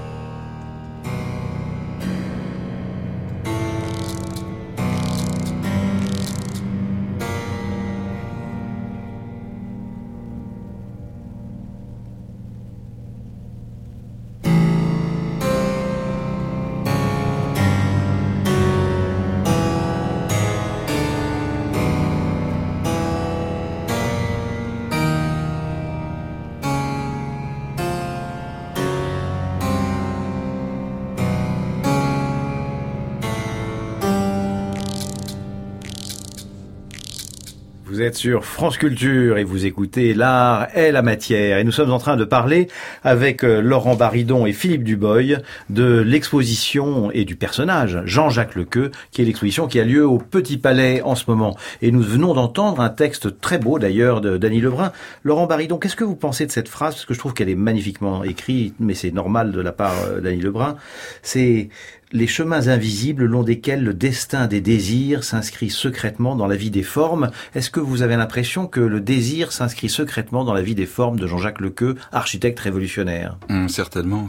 Vous êtes sur France Culture et vous écoutez L'art est la matière. Et nous sommes en train de parler avec Laurent Baridon et Philippe Duboy de l'exposition et du personnage Jean-Jacques Lequeux, qui est l'exposition qui a lieu au Petit Palais en ce moment. Et nous venons d'entendre un texte très beau d'ailleurs d'Annie Lebrun. Laurent Baridon, qu'est-ce que vous pensez de cette phrase? Parce que je trouve qu'elle est magnifiquement écrite, mais c'est normal de la part d'Annie Lebrun. C'est les chemins invisibles le long desquels le destin des désirs s'inscrit secrètement dans la vie des formes. Est-ce que vous avez l'impression que le désir s'inscrit secrètement dans la vie des formes de Jean-Jacques Lequeux, architecte révolutionnaire? Certainement.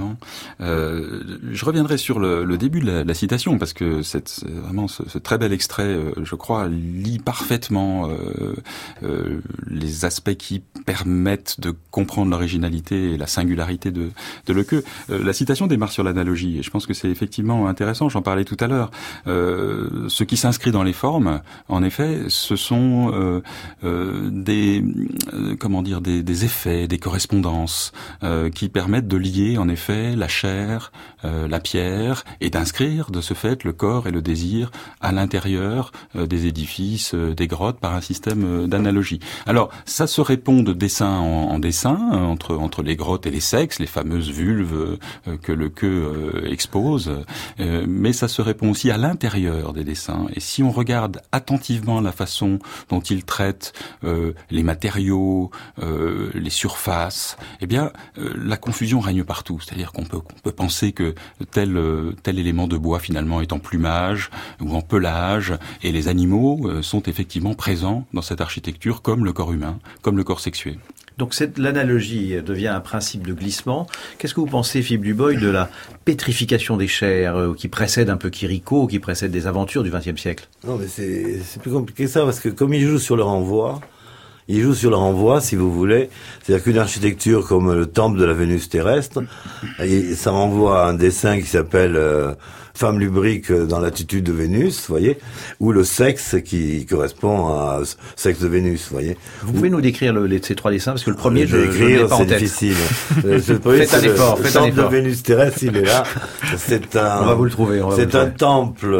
Je reviendrai sur le début de la citation, parce que vraiment ce très bel extrait, je crois, lit parfaitement les aspects qui permettent de comprendre l'originalité et la singularité de Lequeux. La citation démarre sur l'analogie, et je pense que c'est effectivement intéressant, j'en parlais tout à l'heure. Ce qui s'inscrit dans les formes, en effet, ce sont des effets, des correspondances qui permettent de lier en effet la chair, la pierre, et d'inscrire de ce fait le corps et le désir à l'intérieur des édifices, des grottes, par un système d'analogie. Alors, ça se répond de dessin en dessin, entre les grottes et les sexes, les fameuses vulves que Lequeux expose, mais ça se répond aussi à l'intérieur des dessins. Et si on regarde attentivement la façon dont il traite les matériaux, les surfaces, eh bien, la confusion règne partout. C'est-à-dire qu'on peut penser que tel élément de bois finalement est en plumage ou en pelage, et les animaux sont effectivement présents dans cette architecture comme le corps humain, comme le corps sexué. Donc l'analogie devient un principe de glissement. Qu'est-ce que vous pensez, Philippe Duboy, de la pétrification des chairs qui précède un peu Quirico, qui précède des aventures du XXe siècle? Non, mais c'est plus compliqué que ça, parce que comme il joue sur le renvoi, si vous voulez. C'est-à-dire qu'une architecture comme le temple de la Vénus terrestre, ça renvoie à un dessin qui s'appelle Femme lubrique dans l'attitude de Vénus, vous voyez, ou le sexe qui correspond à sexe de Vénus, vous voyez. Vous pouvez nous décrire ces trois dessins, parce que le premier, je l'ai pas en tête. C'est difficile. Faites un effort. Le temple de Vénus terrestre, il est là. On va vous le trouver. C'est un temple.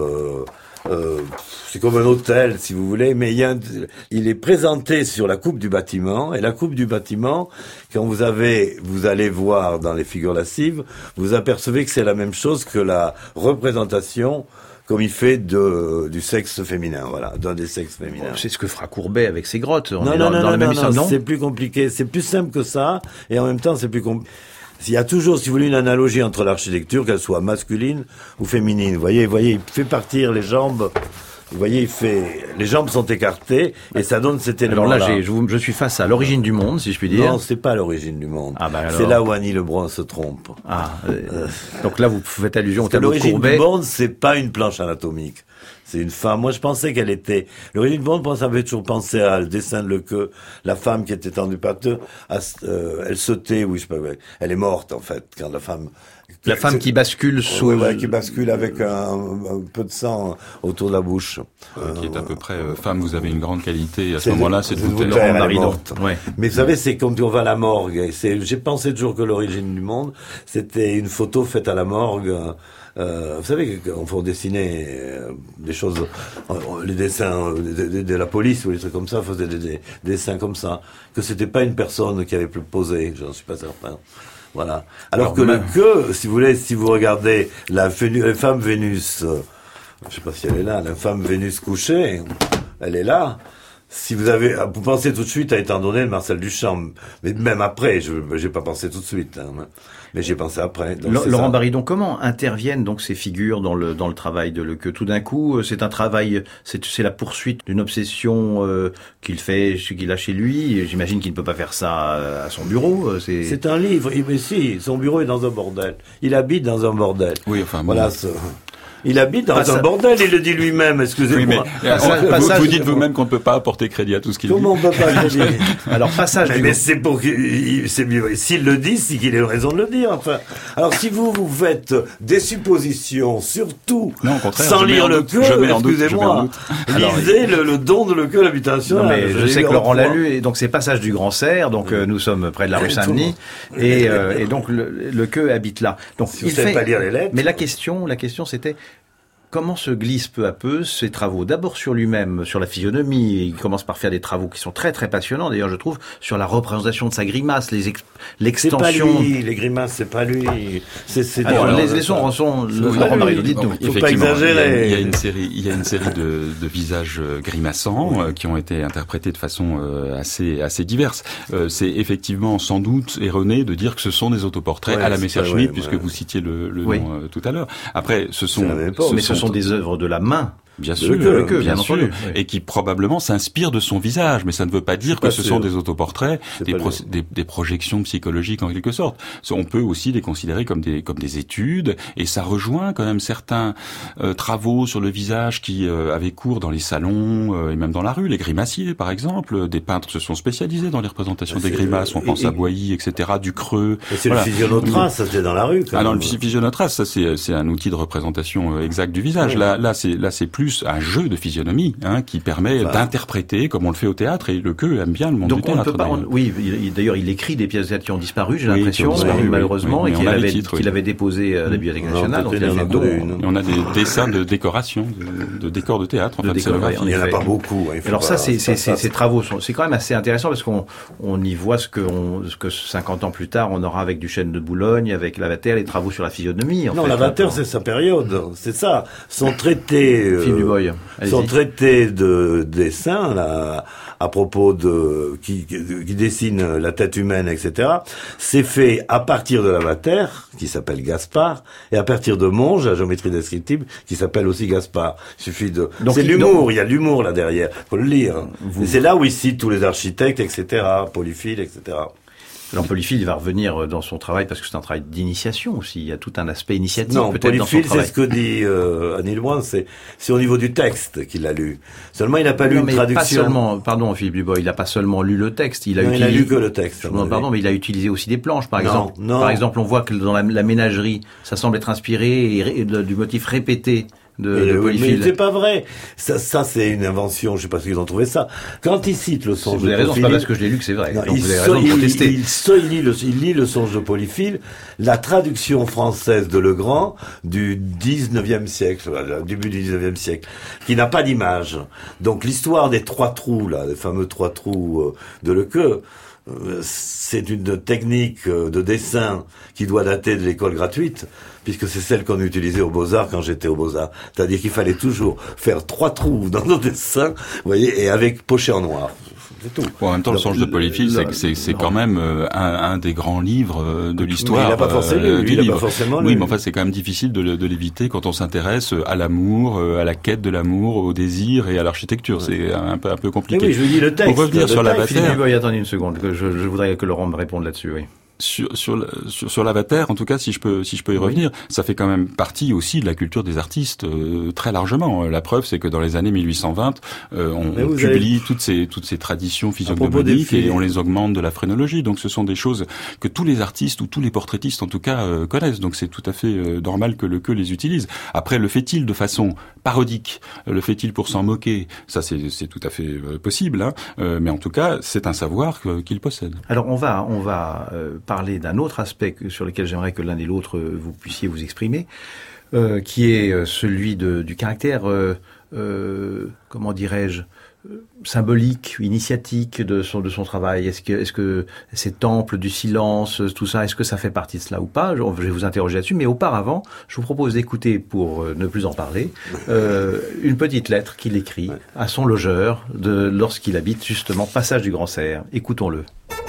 C'est comme un hôtel, si vous voulez, mais il est présenté sur la coupe du bâtiment, et la coupe du bâtiment, quand vous allez voir dans les figures lascives, vous apercevez que c'est la même chose que la représentation comme il fait du sexe féminin, voilà, d'un des sexes féminins. C'est ce que fera Courbet avec ses grottes. Non, c'est plus compliqué, c'est plus simple que ça, et en même temps c'est plus compliqué. Il y a toujours, si vous voulez, une analogie entre l'architecture, qu'elle soit masculine ou féminine. Vous voyez, il fait partir les jambes. Vous voyez, les jambes sont écartées et ça donne cet élément-là. Alors là, je suis face à l'origine du monde, si je puis dire. Non, c'est pas l'origine du monde. Ah bah alors... C'est là où Annie Lebrun se trompe. Donc là, vous faites allusion au tableau de Courbet. L'origine du monde, c'est pas une planche anatomique. C'est une femme. Moi, je pensais qu'elle était... L'origine du monde, moi, ça avait toujours pensé à le dessin de Lequeux, la femme qui était tendue par deux. Elle sautait, oui, je sais pas, elle est morte, en fait, quand la femme... La femme qui bascule sous... qui bascule avec un peu de sang autour de la bouche. Qui est à peu près... femme, vous avez une grande qualité. À ce moment-là, c'est de vous taire. Elle est morte. Ouais. Mais vous savez, c'est comme on va à la morgue. J'ai pensé toujours que l'origine du monde, c'était une photo faite à la morgue... vous savez qu'on dessinait des choses, les dessins de la police ou des trucs comme ça, faisaient des dessins comme ça, que c'était pas une personne qui avait posé, j'en suis pas certain. Voilà. Alors que Lequeux, si vous voulez, si vous regardez la femme Vénus, je sais pas si elle est là, la femme Vénus couchée, elle est là. Si vous pensez tout de suite à étant donné de Marcel Duchamp, mais même après, j'ai pas pensé tout de suite, hein, mais j'ai pensé après. Donc Laurent Baridon, comment interviennent donc ces figures dans le travail de Lequeux? Tout d'un coup, c'est un travail, c'est la poursuite d'une obsession qu'il a chez lui. J'imagine qu'il ne peut pas faire ça à son bureau. C'est un livre. Mais si, son bureau est dans un bordel. Il habite dans un bordel. Oui, enfin voilà. Il habite dans un bordel, il le dit lui-même, excusez-moi. Oui, vous dites vous-même qu'on ne peut pas apporter crédit à tout ce qu'il dit. Comment on ne peut pas crédit? Alors, passage mais c'est pour s'il le dit, c'est qu'il ait raison de le dire, enfin. Alors, si vous faites des suppositions, surtout, sans lire Lequeux, excusez-moi, lisez le don de Lequeux à l'habitation. Non, mais je sais que Laurent l'a lu, et donc c'est passage du Grand Cerf, donc nous sommes près de la rue Saint-Denis, et donc Lequeux habite là. Donc, si vous ne savez pas lire les lettres. Mais la question c'était, comment se glissent peu à peu ces travaux? D'abord sur lui-même, sur la physionomie. Il commence par faire des travaux qui sont très très passionnants. D'ailleurs, je trouve, sur la représentation de sa grimace, l'extension. C'est pas lui, les grimaces, c'est pas lui. Alors, laissons Laurent Baridon, dites-nous. Faut pas exagérer. Il y a une série de visages grimaçants qui ont été interprétés de façon assez diverse. C'est effectivement sans doute erroné de dire que ce sont des autoportraits à la Messerschmitt, puisque vous citiez le nom tout à l'heure. Après, ce sont des œuvres de la main. Bien sûr, bien entendu. Oui. Et qui probablement s'inspirent de son visage, mais ça ne veut pas dire que ce sont des autoportraits, des projections psychologiques en quelque sorte. On peut aussi les considérer comme des études, et ça rejoint quand même certains travaux sur le visage qui avaient cours dans les salons et même dans la rue. Les grimaciers, par exemple, des peintres se sont spécialisés dans les représentations des grimaces. On pense à Boilly, etc., Ducreux. Et c'est le physionotrace, ça c'est dans la rue. Ah non, le physionotrace, ça c'est un outil de représentation exact du visage. Là c'est plus un jeu de physionomie qui permet d'interpréter comme on le fait au théâtre, et Lequeux aime bien le monde du théâtre. Oui, d'ailleurs il écrit des pièces de théâtre qui ont disparu, j'ai l'impression, malheureusement, et qu'il avait déposé à la Bibliothèque nationale. On a des dessins de décoration, de décors de théâtre. Il n'y en a pas beaucoup. Alors ça, ces travaux c'est quand même assez intéressant, parce qu'on y voit ce que 50 ans plus tard on aura avec Duchesne de Boulogne, avec Lavater, les travaux sur la physionomie. Non, Lavater c'est sa période, c'est ça. Son traité de dessin là, à propos qui dessine la tête humaine, etc., c'est fait à partir de Lavater, qui s'appelle Gaspard, et à partir de Monge, la géométrie descriptive, qui s'appelle aussi Gaspard. Il suffit c'est l'humour, il y a l'humour là derrière, faut le lire. Et c'est là où il cite tous les architectes, etc., Polyphile, etc. Alors Polyphile, il va revenir dans son travail, parce que c'est un travail d'initiation aussi. Il y a tout un aspect initiatique peut-être dans son travail. Polyphile, c'est ce que dit Annie Lebrun, c'est au niveau du texte qu'il a lu. Seulement, il n'a pas lu une traduction. Philippe Dubois, il n'a pas seulement lu le texte. Il a lu que le texte. Mais il a utilisé aussi des planches, par exemple. Par exemple, on voit que dans la ménagerie, ça semble être inspiré du motif répété de Polyphile. Mais c'est pas vrai. Ça c'est une invention. Je sais pas si ils ont trouvé ça. Quand il cite le songe de Polyphile, vous avez raison, c'est pas parce que je l'ai lu que c'est vrai. Non, donc vous avez raison de protester. Il lit le songe de Polyphile, la traduction française de Legrand du 19e siècle, début du 19e siècle, qui n'a pas d'image. Donc l'histoire des 3 trous là, les fameux 3 trous de Lequeux, c'est une technique de dessin qui doit dater de l'école gratuite, puisque c'est celle qu'on utilisait aux Beaux-Arts quand j'étais aux Beaux-Arts. C'est-à-dire qu'il fallait toujours faire 3 trous dans nos dessins, vous voyez, et avec poché en noir. C'est tout. Bon, en même temps, le songe de Polyphile, c'est quand même un des grands livres de l'histoire. Il n'a pas forcément lu. Oui, mais enfin, c'est quand même difficile de l'éviter quand on s'interesse à l'amour, à la quête de l'amour, au désir et à l'architecture. C'est un peu compliqué. Mais oui, je vous dis le texte. Pour revenir sur Lavater. Philippe Dubois, attendez une seconde, je voudrais que Laurent me réponde là-dessus, oui. Sur l'Avatar, en tout cas, si je peux y revenir, ça fait quand même partie aussi de la culture des artistes très largement. La preuve, c'est que dans les années 1820, on publie toutes ces traditions physiognomoniques et on les augmente de la phrénologie. Donc, ce sont des choses que tous les artistes ou tous les portraitistes, en tout cas, connaissent. Donc, c'est tout à fait normal que le queue les utilise. Après, le fait-il de façon parodique, le fait-il pour s'en moquer, ça, c'est tout à fait possible. Hein. Mais en tout cas, c'est un savoir qu'il possède. Alors, on va parler d'un autre aspect sur lequel j'aimerais que l'un et l'autre vous puissiez vous exprimer, qui est celui du caractère, comment dirais-je, symbolique, initiatique de son travail. Est-ce que ces temples du silence, tout ça, est-ce que ça fait partie de cela ou pas? Je vais vous interroger là-dessus, mais auparavant, je vous propose d'écouter, pour ne plus en parler, une petite lettre qu'il écrit à son logeur lorsqu'il habite justement Passage du Grand Cerf. Écoutons-le.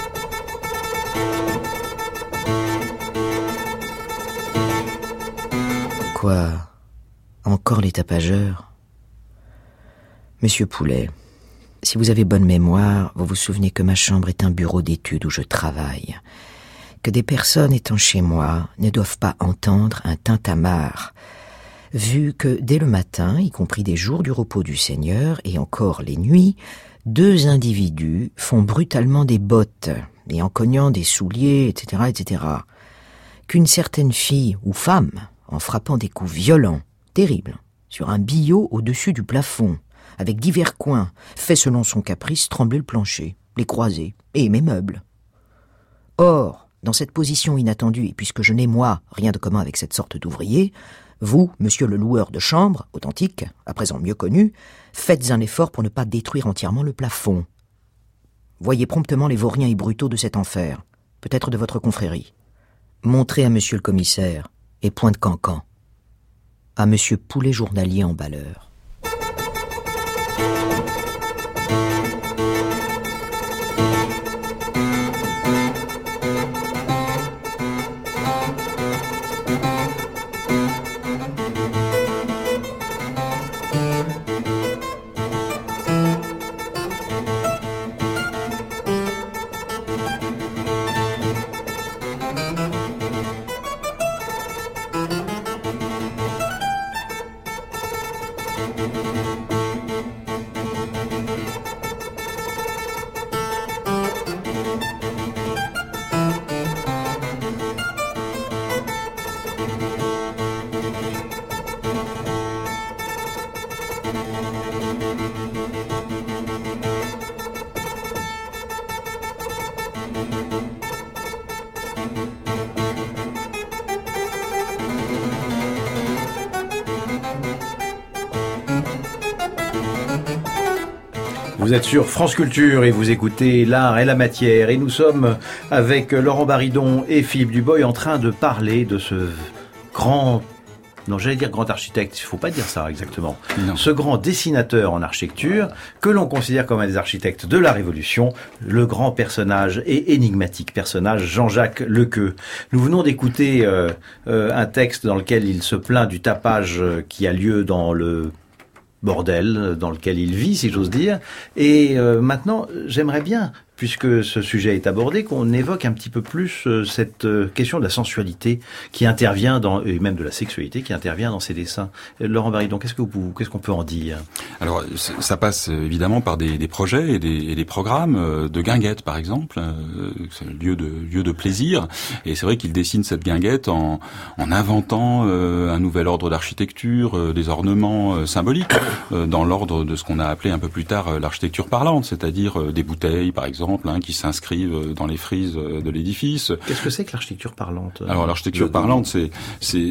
Quoi? Encore les tapageurs? Monsieur Poulet, si vous avez bonne mémoire, vous vous souvenez que ma chambre est un bureau d'études où je travaille, que des personnes étant chez moi ne doivent pas entendre un tintamarre, vu que dès le matin, y compris des jours du repos du Seigneur et encore les nuits, 2 individus font brutalement des bottes et en cognant des souliers, etc., qu'une certaine fille ou femme, en frappant des coups violents, terribles, sur un billot au-dessus du plafond, avec divers coins, fait selon son caprice trembler le plancher, les croisées et mes meubles. Or, dans cette position inattendue, et puisque je n'ai, moi, rien de commun avec cette sorte d'ouvrier, vous, monsieur le loueur de chambre, authentique, à présent mieux connu, faites un effort pour ne pas détruire entièrement le plafond. Voyez promptement les vauriens et brutaux de cet enfer, peut-être de votre confrérie. Montrez à monsieur le commissaire, et point de cancan, à monsieur Poulet journalier emballeur. Vous êtes sur France Culture et vous écoutez L'Art et la Matière. Et nous sommes avec Laurent Baridon et Philippe Dubois en train de parler de ce grand... Non, j'allais dire grand architecte, il ne faut pas dire ça exactement. Non. Ce grand dessinateur en architecture, que l'on considère comme un des architectes de la Révolution, le grand personnage et énigmatique personnage Jean-Jacques Lequeux. Nous venons d'écouter un texte dans lequel il se plaint du tapage qui a lieu dans le bordel dans lequel il vit, si j'ose dire. Et maintenant, j'aimerais bien, puisque ce sujet est abordé, qu'on évoque un petit peu plus cette question de la sensualité qui intervient et même de la sexualité qui intervient dans ces dessins. Laurent Baridon, qu'est-ce qu'on peut en dire? Alors, ça passe évidemment par des projets et des programmes de guinguettes, par exemple. C'est un lieu de plaisir. Et c'est vrai qu'il dessine cette guinguette en inventant un nouvel ordre d'architecture, des ornements symboliques, dans l'ordre de ce qu'on a appelé un peu plus tard l'architecture parlante, c'est-à-dire des bouteilles, par exemple, qui s'inscrivent dans les frises de l'édifice. Qu'est-ce que c'est que l'architecture parlante? Alors l'architecture parlante, c'est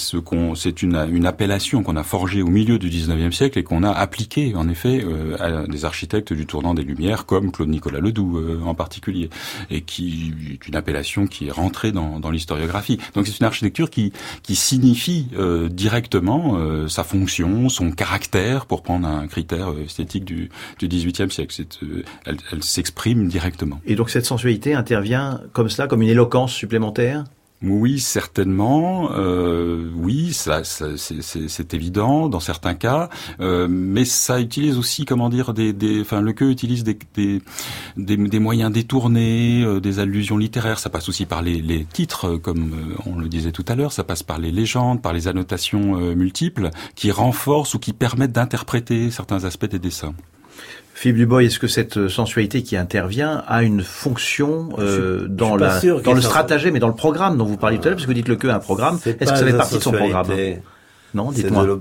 une appellation qu'on a forgée au milieu du 19e siècle et qu'on a appliquée en effet à des architectes du tournant des Lumières comme Claude-Nicolas Ledoux en particulier, et qui est une appellation qui est rentrée dans l'historiographie. Donc c'est une architecture qui signifie directement sa fonction, son caractère, pour prendre un critère esthétique du 18e siècle. Elle s'exprime directement. Et donc cette sensualité intervient comme cela, comme une éloquence supplémentaire? Oui, certainement. Oui, ça c'est évident dans certains cas. Mais ça utilise aussi, le Queue utilise des moyens détournés, des allusions littéraires. Ça passe aussi par les titres, comme on le disait tout à l'heure. Ça passe par les légendes, par les annotations multiples, qui renforcent ou qui permettent d'interpréter certains aspects des dessins. Philippe Dubois, est-ce que cette sensualité qui intervient a une fonction dans le stratagème et dans le programme dont vous parliez tout à l'heure, parce que vous dites le Queue a un programme. Est-ce que ça fait partie de son programme? Non, dites-moi.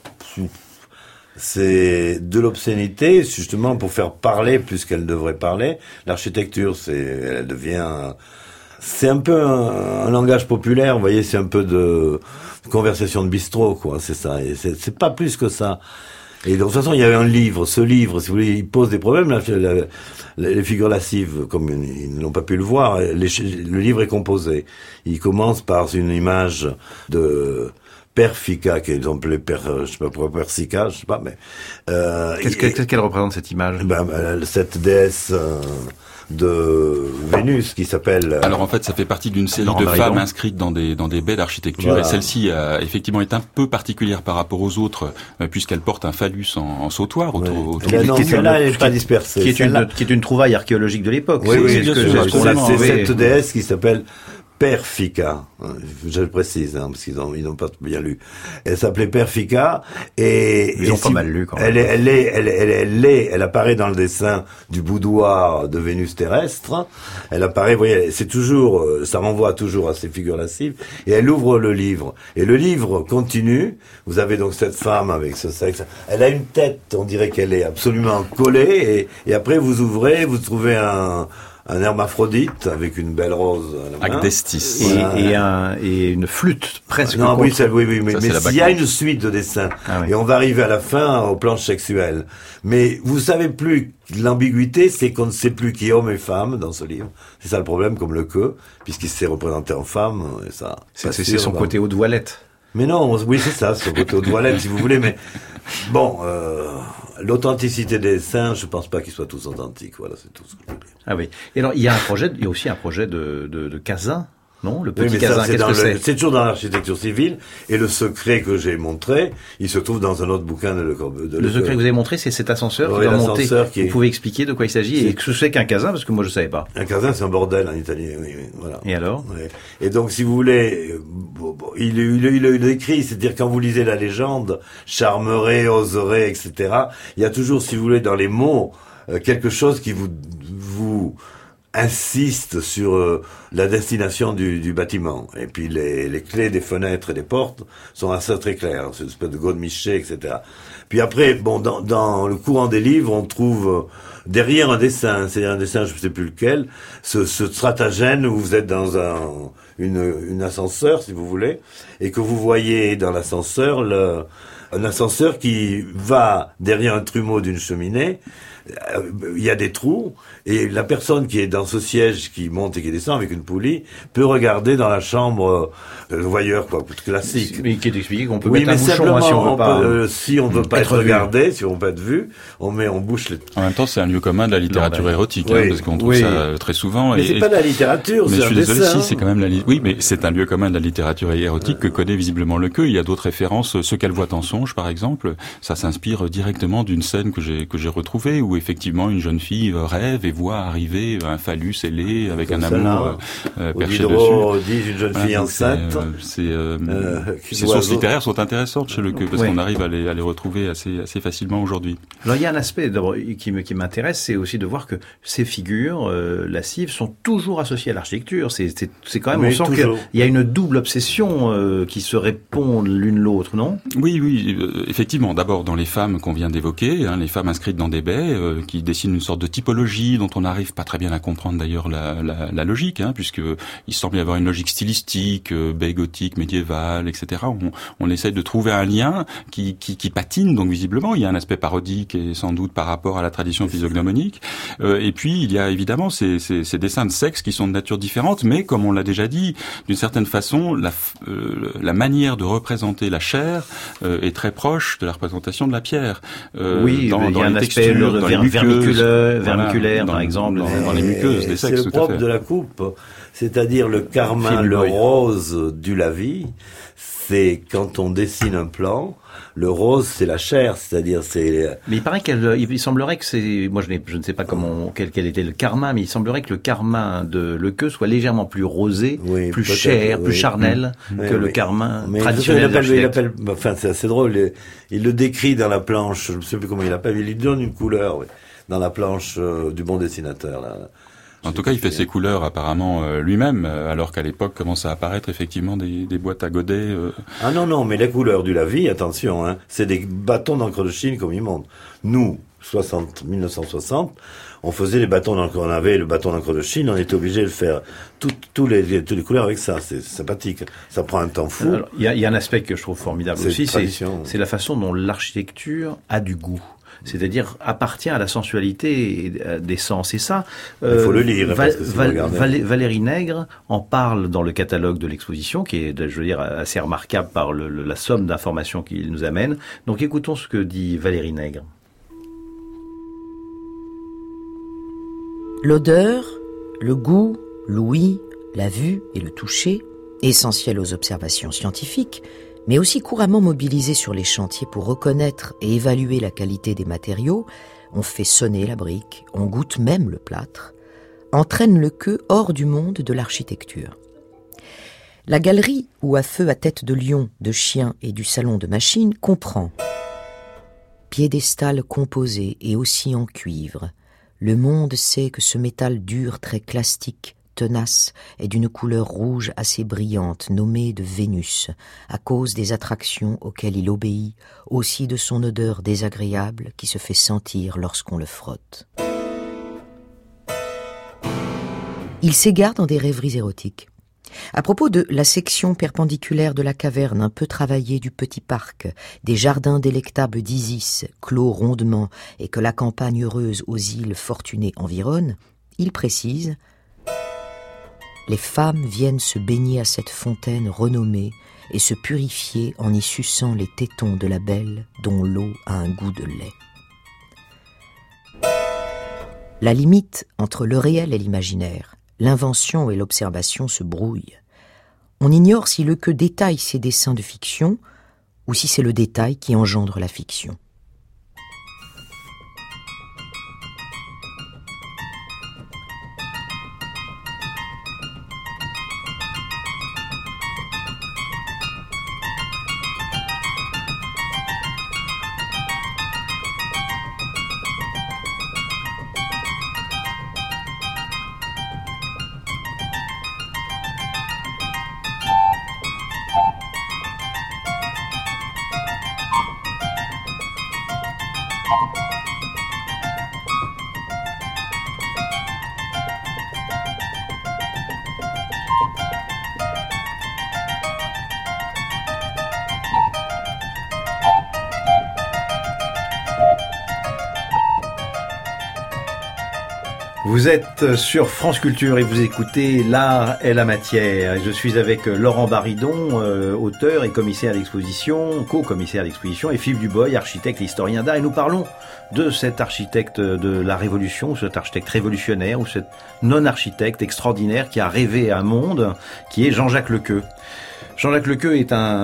C'est de l'obscénité, justement pour faire parler plus qu'elle devrait parler. L'architecture, c'est un peu un langage populaire, vous voyez, c'est un peu de conversation de bistrot, quoi. C'est ça. Et c'est pas plus que ça. Et de toute façon, il y avait un livre. Ce livre, si vous voulez, il pose des problèmes. Là, les figures lascives, comme ils n'ont pas pu le voir, le livre est composé. Il commence par une image de Père Fica, qui est donc le père, je sais pas pourquoi Père Sica, je sais pas, mais qu'est-ce qu'elle représente cette image? Cette déesse de Vénus qui s'appelle... Alors en fait, ça fait partie d'une série de femmes inscrites dans des baies d'architecture, voilà. Et celle-ci effectivement est un peu particulière par rapport aux autres, puisqu'elle porte un phallus en sautoir autour celle-là, elle n'est pas dispersée. Qui est une trouvaille archéologique de l'époque. Oui, c'est cette déesse qui s'appelle Père Fica, je le précise, parce qu'ils n'ont pas bien lu. Elle s'appelait Père Fica et ils ont pas mal lu quand même. Elle apparaît dans le dessin du boudoir de Vénus terrestre. Elle apparaît, vous voyez, c'est toujours, ça renvoie toujours à ces figures lascives. Et elle ouvre le livre. Et le livre continue. Vous avez donc cette femme avec ce sexe. Elle a une tête, on dirait qu'elle est absolument collée. Et après vous ouvrez, vous trouvez un hermaphrodite avec une belle rose à la main. Acdestis. Et une flûte presque. Non, oui, mais il y a une suite de dessins. Et on va arriver à la fin aux planches sexuelles. Mais vous savez plus, l'ambiguïté, c'est qu'on ne sait plus qui est homme et femme dans ce livre. C'est ça le problème, comme le Queue, puisqu'il s'est représenté en femme, et ça. C'est son côté haute voilette. Mais non, oui, c'est ça, son côté haute voilette, si vous voulez, mais bon, l'authenticité des dessins, je pense pas qu'ils soient tous authentiques. Voilà, c'est tout ce que je veux dire. Ah oui. Et alors, il y a aussi un projet de Cazin, non? Le petit Cazin, qu'est-ce que c'est? C'est toujours dans l'architecture civile, et le secret que j'ai montré, il se trouve dans un autre bouquin de Le Corbusier. Le secret que vous avez montré, c'est cet ascenseur qui va monter. Vous pouvez expliquer de quoi il s'agit et ce que c'est qu'un Cazin, parce que moi je savais pas. Un Cazin, c'est un bordel en italien, oui, voilà. Et alors? Oui. Et donc, si vous voulez, il écrit, c'est-à-dire quand vous lisez la légende, charmerait, oserait, etc., il y a toujours, si vous voulez, dans les mots, quelque chose qui vous insiste sur la destination du bâtiment. Et puis les clés des fenêtres et des portes sont assez très claires, c'est une espèce de godemiché, etc. Puis après, bon, dans le courant des livres, on trouve derrière un dessin, c'est-à-dire un dessin, je ne sais plus lequel, ce stratagème où vous êtes dans une ascenseur, si vous voulez, et que vous voyez dans l'ascenseur un ascenseur qui va derrière un trumeau d'une cheminée. Il y a des trous, et la personne qui est dans ce siège, qui monte et qui descend avec une poulie, peut regarder dans la chambre le voyeur, quoi, classique. Mais qui est expliqué qu'on peut mettre un bouchon, si on veut pas. Si on ne veut pas être regardé, si on veut pas être vu, on bouche les... En même temps, c'est un lieu commun de la littérature érotique, parce qu'on trouve ça très souvent. Mais c'est pas de la littérature, c'est un dessin. Mais je suis désolé, c'est quand même oui, mais c'est un lieu commun de la littérature érotique que connaît visiblement le Queue. Il y a d'autres références, Ce qu'elle voit en songe, par exemple. Ça s'inspire directement d'une scène que j'ai retrouvée, où effectivement une jeune fille rêve et voit arriver un phallus ailé avec un amour perché dessus. Dit une jeune fille enceinte. Ces sources littéraires sont intéressantes chez le Queue parce qu'on arrive à les retrouver assez facilement aujourd'hui. Alors il y a un aspect d'abord qui m'intéresse, c'est aussi de voir que ces figures lascives sont toujours associées à l'architecture. C'est quand même, on sent qu'il y a une double obsession qui se répondent l'une l'autre, non? Oui, effectivement. D'abord dans les femmes qu'on vient d'évoquer, les femmes inscrites dans des baies qui dessinent une sorte de typologie dont on n'arrive pas très bien à comprendre d'ailleurs la logique, puisque il semble y avoir une logique stylistique, baie gothique, médiévale, etc. On essaye de trouver un lien qui patine, donc visiblement il y a un aspect parodique et sans doute par rapport à la tradition physiognomonique. Et puis il y a évidemment ces dessins de sexe qui sont de nature différente, mais comme on l'a déjà dit, d'une certaine façon, la manière de représenter la chair est très proche de la représentation de la pierre. Oui, il y a un aspect vermiculaire, par exemple, dans les muqueuses des sexes. C'est le propre de la coupe, c'est-à-dire le carmin, le rose du lavis. C'est quand on dessine un plan, le rose c'est la chair, c'est-à-dire c'est. Mais il paraît il semblerait que c'est, moi je ne sais pas quel était le carmin, mais il semblerait que le carmin de Lequeux soit légèrement plus rosé, plus cher, plus charnel que le carmin traditionnel. Enfin c'est assez drôle. Il le décrit dans la planche, je ne sais plus comment il l'appelle, il lui donne une couleur dans la planche du bon dessinateur là. En tout cas, il fait ses couleurs apparemment lui-même, alors qu'à l'époque commence à apparaître effectivement des boîtes à godets. Ah non, mais les couleurs du lavis, attention, c'est des bâtons d'encre de Chine comme ils montrent. Nous, 1960, on faisait les bâtons d'encre, on avait le bâton d'encre de Chine, on était obligé de faire toutes les couleurs avec ça. C'est sympathique. Ça prend un temps fou. Il y a un aspect que je trouve formidable aussi, c'est la façon dont l'architecture a du goût. C'est-à-dire appartient à la sensualité des sens. Et ça, il faut le lire. Valérie Nègre en parle dans le catalogue de l'exposition, qui est, je veux dire, assez remarquable par la somme d'informations qu'il nous amène. Donc écoutons ce que dit Valérie Nègre. L'odeur, le goût, l'ouïe, la vue et le toucher, essentiels aux observations scientifiques, mais aussi couramment mobilisés sur les chantiers pour reconnaître et évaluer la qualité des matériaux, on fait sonner la brique, on goûte même le plâtre, entraîne Lequeux hors du monde de l'architecture. La galerie, où à feu à tête de lion, de chien et du salon de machine, comprend piédestal composé et aussi en cuivre. Le monde sait que ce métal dur, très clastique, tenace, est d'une couleur rouge assez brillante, nommée de Vénus, à cause des attractions auxquelles il obéit, aussi de son odeur désagréable qui se fait sentir lorsqu'on le frotte. Il s'égare dans des rêveries érotiques. À propos de la section perpendiculaire de la caverne un peu travaillée du petit parc, des jardins délectables d'Isis, clos rondement, et que la campagne heureuse aux îles fortunées environne, il précise: les femmes viennent se baigner à cette fontaine renommée et se purifier en y suçant les tétons de la belle dont l'eau a un goût de lait. La limite entre le réel et l'imaginaire, l'invention et l'observation se brouille. On ignore si Lequeux détaille ses dessins de fiction ou si c'est le détail qui engendre la fiction. Vous êtes sur France Culture et vous écoutez L'Art et la Matière. Je suis avec Laurent Baridon, auteur et commissaire d'exposition, co-commissaire d'exposition, et Philippe Duboy, architecte et historien d'art. Et nous parlons de cet architecte de la Révolution, ou cet architecte révolutionnaire, ou cet non-architecte extraordinaire qui a rêvé un monde, qui est Jean-Jacques Lequeux. Jean-Jacques Lequeux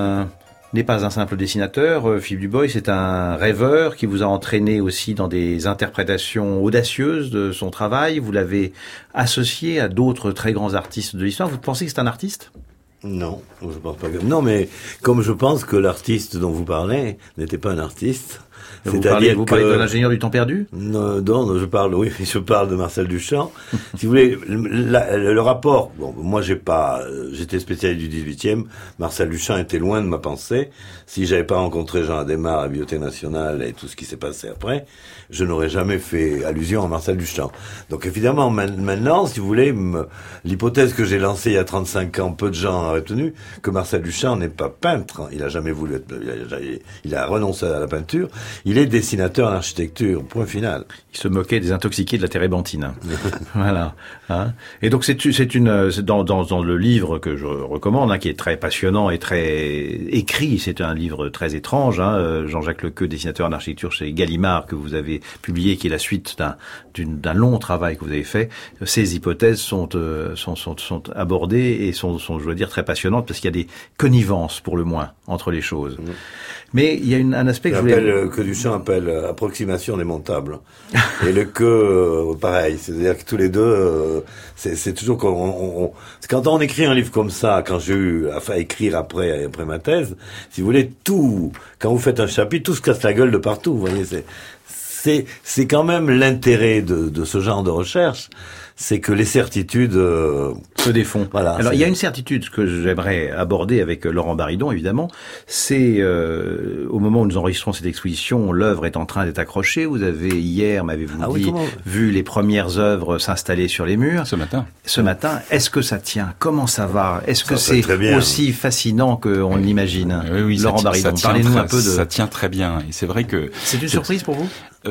n'est pas un simple dessinateur. Philippe Duboy, c'est un rêveur qui vous a entraîné aussi dans des interprétations audacieuses de son travail. Vous l'avez associé à d'autres très grands artistes de l'histoire. Vous pensez que c'est un artiste ? Non, je pense pas que... Non, mais comme je pense que l'artiste dont vous parlez n'était pas un artiste... Vous parlez de l'ingénieur du temps perdu ? Non, je parle de Marcel Duchamp. Si vous voulez, le rapport, bon, moi j'étais spécialiste du 18e, Marcel Duchamp était loin de ma pensée. Si j'avais pas rencontré Jean Adhémar à la Bibliothèque nationale et tout ce qui s'est passé après, je n'aurais jamais fait allusion à Marcel Duchamp. Donc évidemment, maintenant, si vous voulez, l'hypothèse que j'ai lancée il y a 35 ans, peu de gens ont retenu, que Marcel Duchamp n'est pas peintre. Il a jamais voulu être, il a renoncé à la peinture. il est dessinateur en architecture, point final. Il se moquait des intoxiqués de la térébenthine. Voilà. Hein. Et donc dans le livre que je recommande, qui est très passionnant et très écrit, c'est un livre très étrange, Jean-Jacques Lequeux, dessinateur en architecture chez Gallimard, que vous avez publié, qui est la suite d'un long travail que vous avez fait. Ces hypothèses sont abordées et sont, je dois dire, très passionnantes, parce qu'il y a des connivences, pour le moins, entre les choses. Mais il y a un aspect que Duchamp appelle approximation démontable. Et Lequeux, pareil. C'est-à-dire que tous les deux, c'est toujours quand on écrit un livre comme ça, quand j'ai eu à écrire après ma thèse, si vous voulez, quand vous faites un chapitre, tout se casse la gueule de partout, vous voyez, c'est quand même l'intérêt de ce genre de recherche, c'est que les certitudes se défont. Voilà, alors il y a une certitude que j'aimerais aborder avec Laurent Baridon, évidemment, c'est au moment où nous enregistrons cette exposition, l'œuvre est en train d'être accrochée. Vous avez hier, m'avez-vous dit, vu les premières œuvres s'installer sur les murs. Ce matin. Est-ce que ça tient? Comment ça va? Est-ce que c'est aussi fascinant qu'on l'imagine? Oui, Laurent Baridon, parlez-nous un peu de... Ça tient très bien, et c'est vrai que... C'est une surprise pour vous?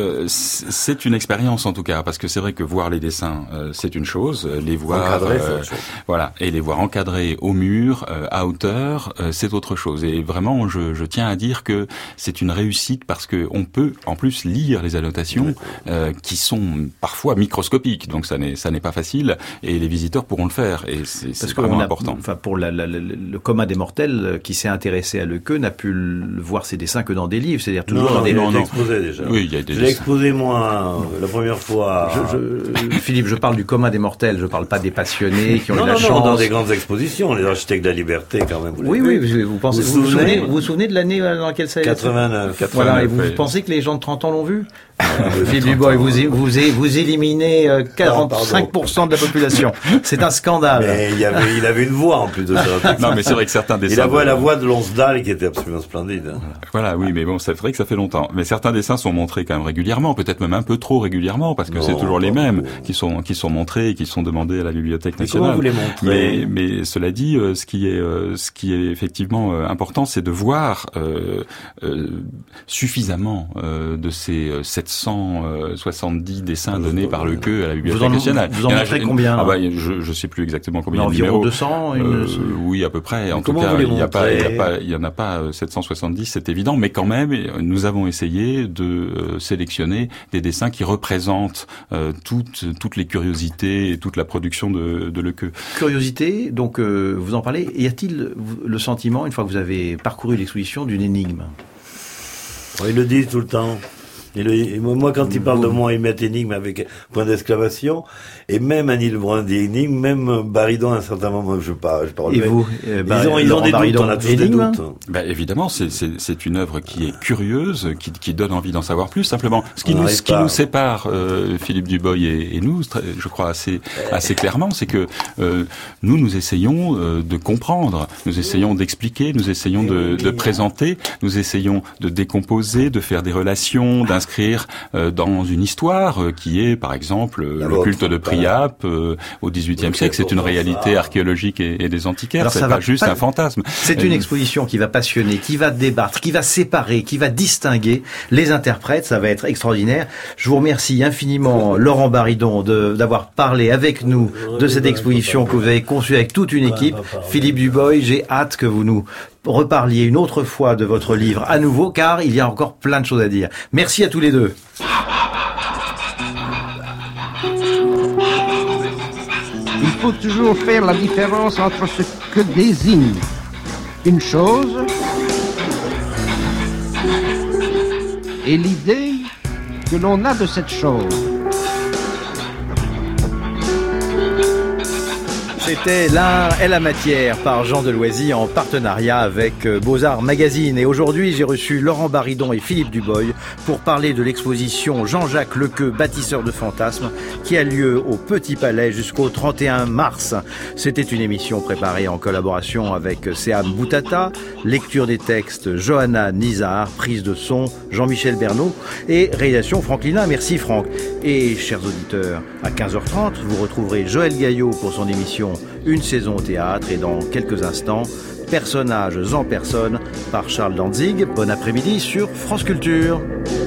C'est une expérience en tout cas, parce que c'est vrai que voir les dessins, c'est une chose, les voir encadrés, voilà, et les voir encadrés au mur, à hauteur, c'est autre chose. Et vraiment, je tiens à dire que c'est une réussite, parce que on peut en plus lire les annotations qui sont parfois microscopiques, donc ça n'est pas facile, et les visiteurs pourront le faire, et c'est vraiment important. Enfin, pour le commun des mortels qui s'est intéressé à Lequeux n'a pu voir ses dessins que dans des livres, c'est-à-dire toujours dans des exposés déjà. Oui, il y a des... Je l'ai exposé moi la première fois. Philippe, je parle du commun des mortels, je parle pas des passionnés qui ont eu la chance. Non, dans des grandes expositions, les architectes de la liberté quand même. Oui, vous pensez, vous vous souvenez de l'année dans laquelle ça a été? 89. Voilà, et vous pensez que les gens de 30 ans l'ont vu? Philippe Dubois, vous éliminez 45% de la population. C'est un scandale. Mais il avait une voix en plus de ça. Non, mais c'est vrai que certains dessins... Il avait la voix de Lonsdal qui était absolument splendide. Voilà, oui, mais bon, c'est vrai que ça fait longtemps. Mais certains dessins sont montrés quand même régulièrement, peut-être même un peu trop régulièrement, parce que c'est toujours les mêmes qui sont montrés et qui sont demandés à la Bibliothèque nationale. Comment vous les montrez? Mais cela dit, ce qui est effectivement important, c'est de voir suffisamment de ces 770 dessins donnés par Lequeux à la Bibliothèque nationale. Vous en montrez combien? Je sais plus exactement combien de numéros. Environ 200 oui, à peu près. En tout cas, il y en a pas 770, c'est évident, mais quand même, nous avons essayé de sélectionner des dessins qui représentent toutes les curiosités et toute la production de Lequeux. Curiosité, donc vous en parlez. Y a-t-il le sentiment, une fois que vous avez parcouru l'exposition, d'une énigme? Il le dit tout le temps. Et moi, quand il parle de moi, il met énigme avec point d'exclamation. Et même Annie Lebrun dit énigme, même Baridon à un certain moment, je parle. Et vous, ils ont des doutes, on a tous des doutes. Évidemment, c'est une œuvre qui est curieuse, qui donne envie d'en savoir plus. Simplement, ce qui nous sépare, Philippe Dubois et nous, je crois assez clairement, c'est que nous essayons de comprendre, nous essayons d'expliquer, nous essayons de présenter, nous essayons de décomposer, de faire des relations, d'inscrire dans une histoire qui est, par exemple, le culte de Priape au XVIIIe siècle. C'est une réalité archéologique et des antiquaires. C'est pas juste un fantasme. C'est une exposition qui va passionner, qui va débattre, qui va séparer, qui va distinguer les interprètes. Ça va être extraordinaire. Je vous remercie infiniment, Laurent Baridon, d'avoir parlé avec nous de cette exposition que vous avez conçue avec toute une équipe. Philippe Dubois, j'ai hâte que vous nous reparliez une autre fois de votre livre à nouveau, car il y a encore plein de choses à dire. Merci à tous les deux. Il faut toujours faire la différence entre ce que désigne une chose et l'idée que l'on a de cette chose. C'était L'art et la matière par Jean Deloisy en partenariat avec Beaux-Arts Magazine. Et aujourd'hui, j'ai reçu Laurent Baridon et Philippe Dubois pour parler de l'exposition Jean-Jacques Lequeux, bâtisseur de fantasmes, qui a lieu au Petit Palais jusqu'au 31 mars. C'était une émission préparée en collaboration avec Séam Boutata, lecture des textes Johanna Nizar, prise de son Jean-Michel Bernot et réalisation Franck Lina. Merci Franck. Et chers auditeurs, à 15h30, vous retrouverez Joël Gaillot pour son émission Une saison au théâtre, et dans quelques instants, Personnages en personne par Charles Danzig. Bon après-midi sur France Culture.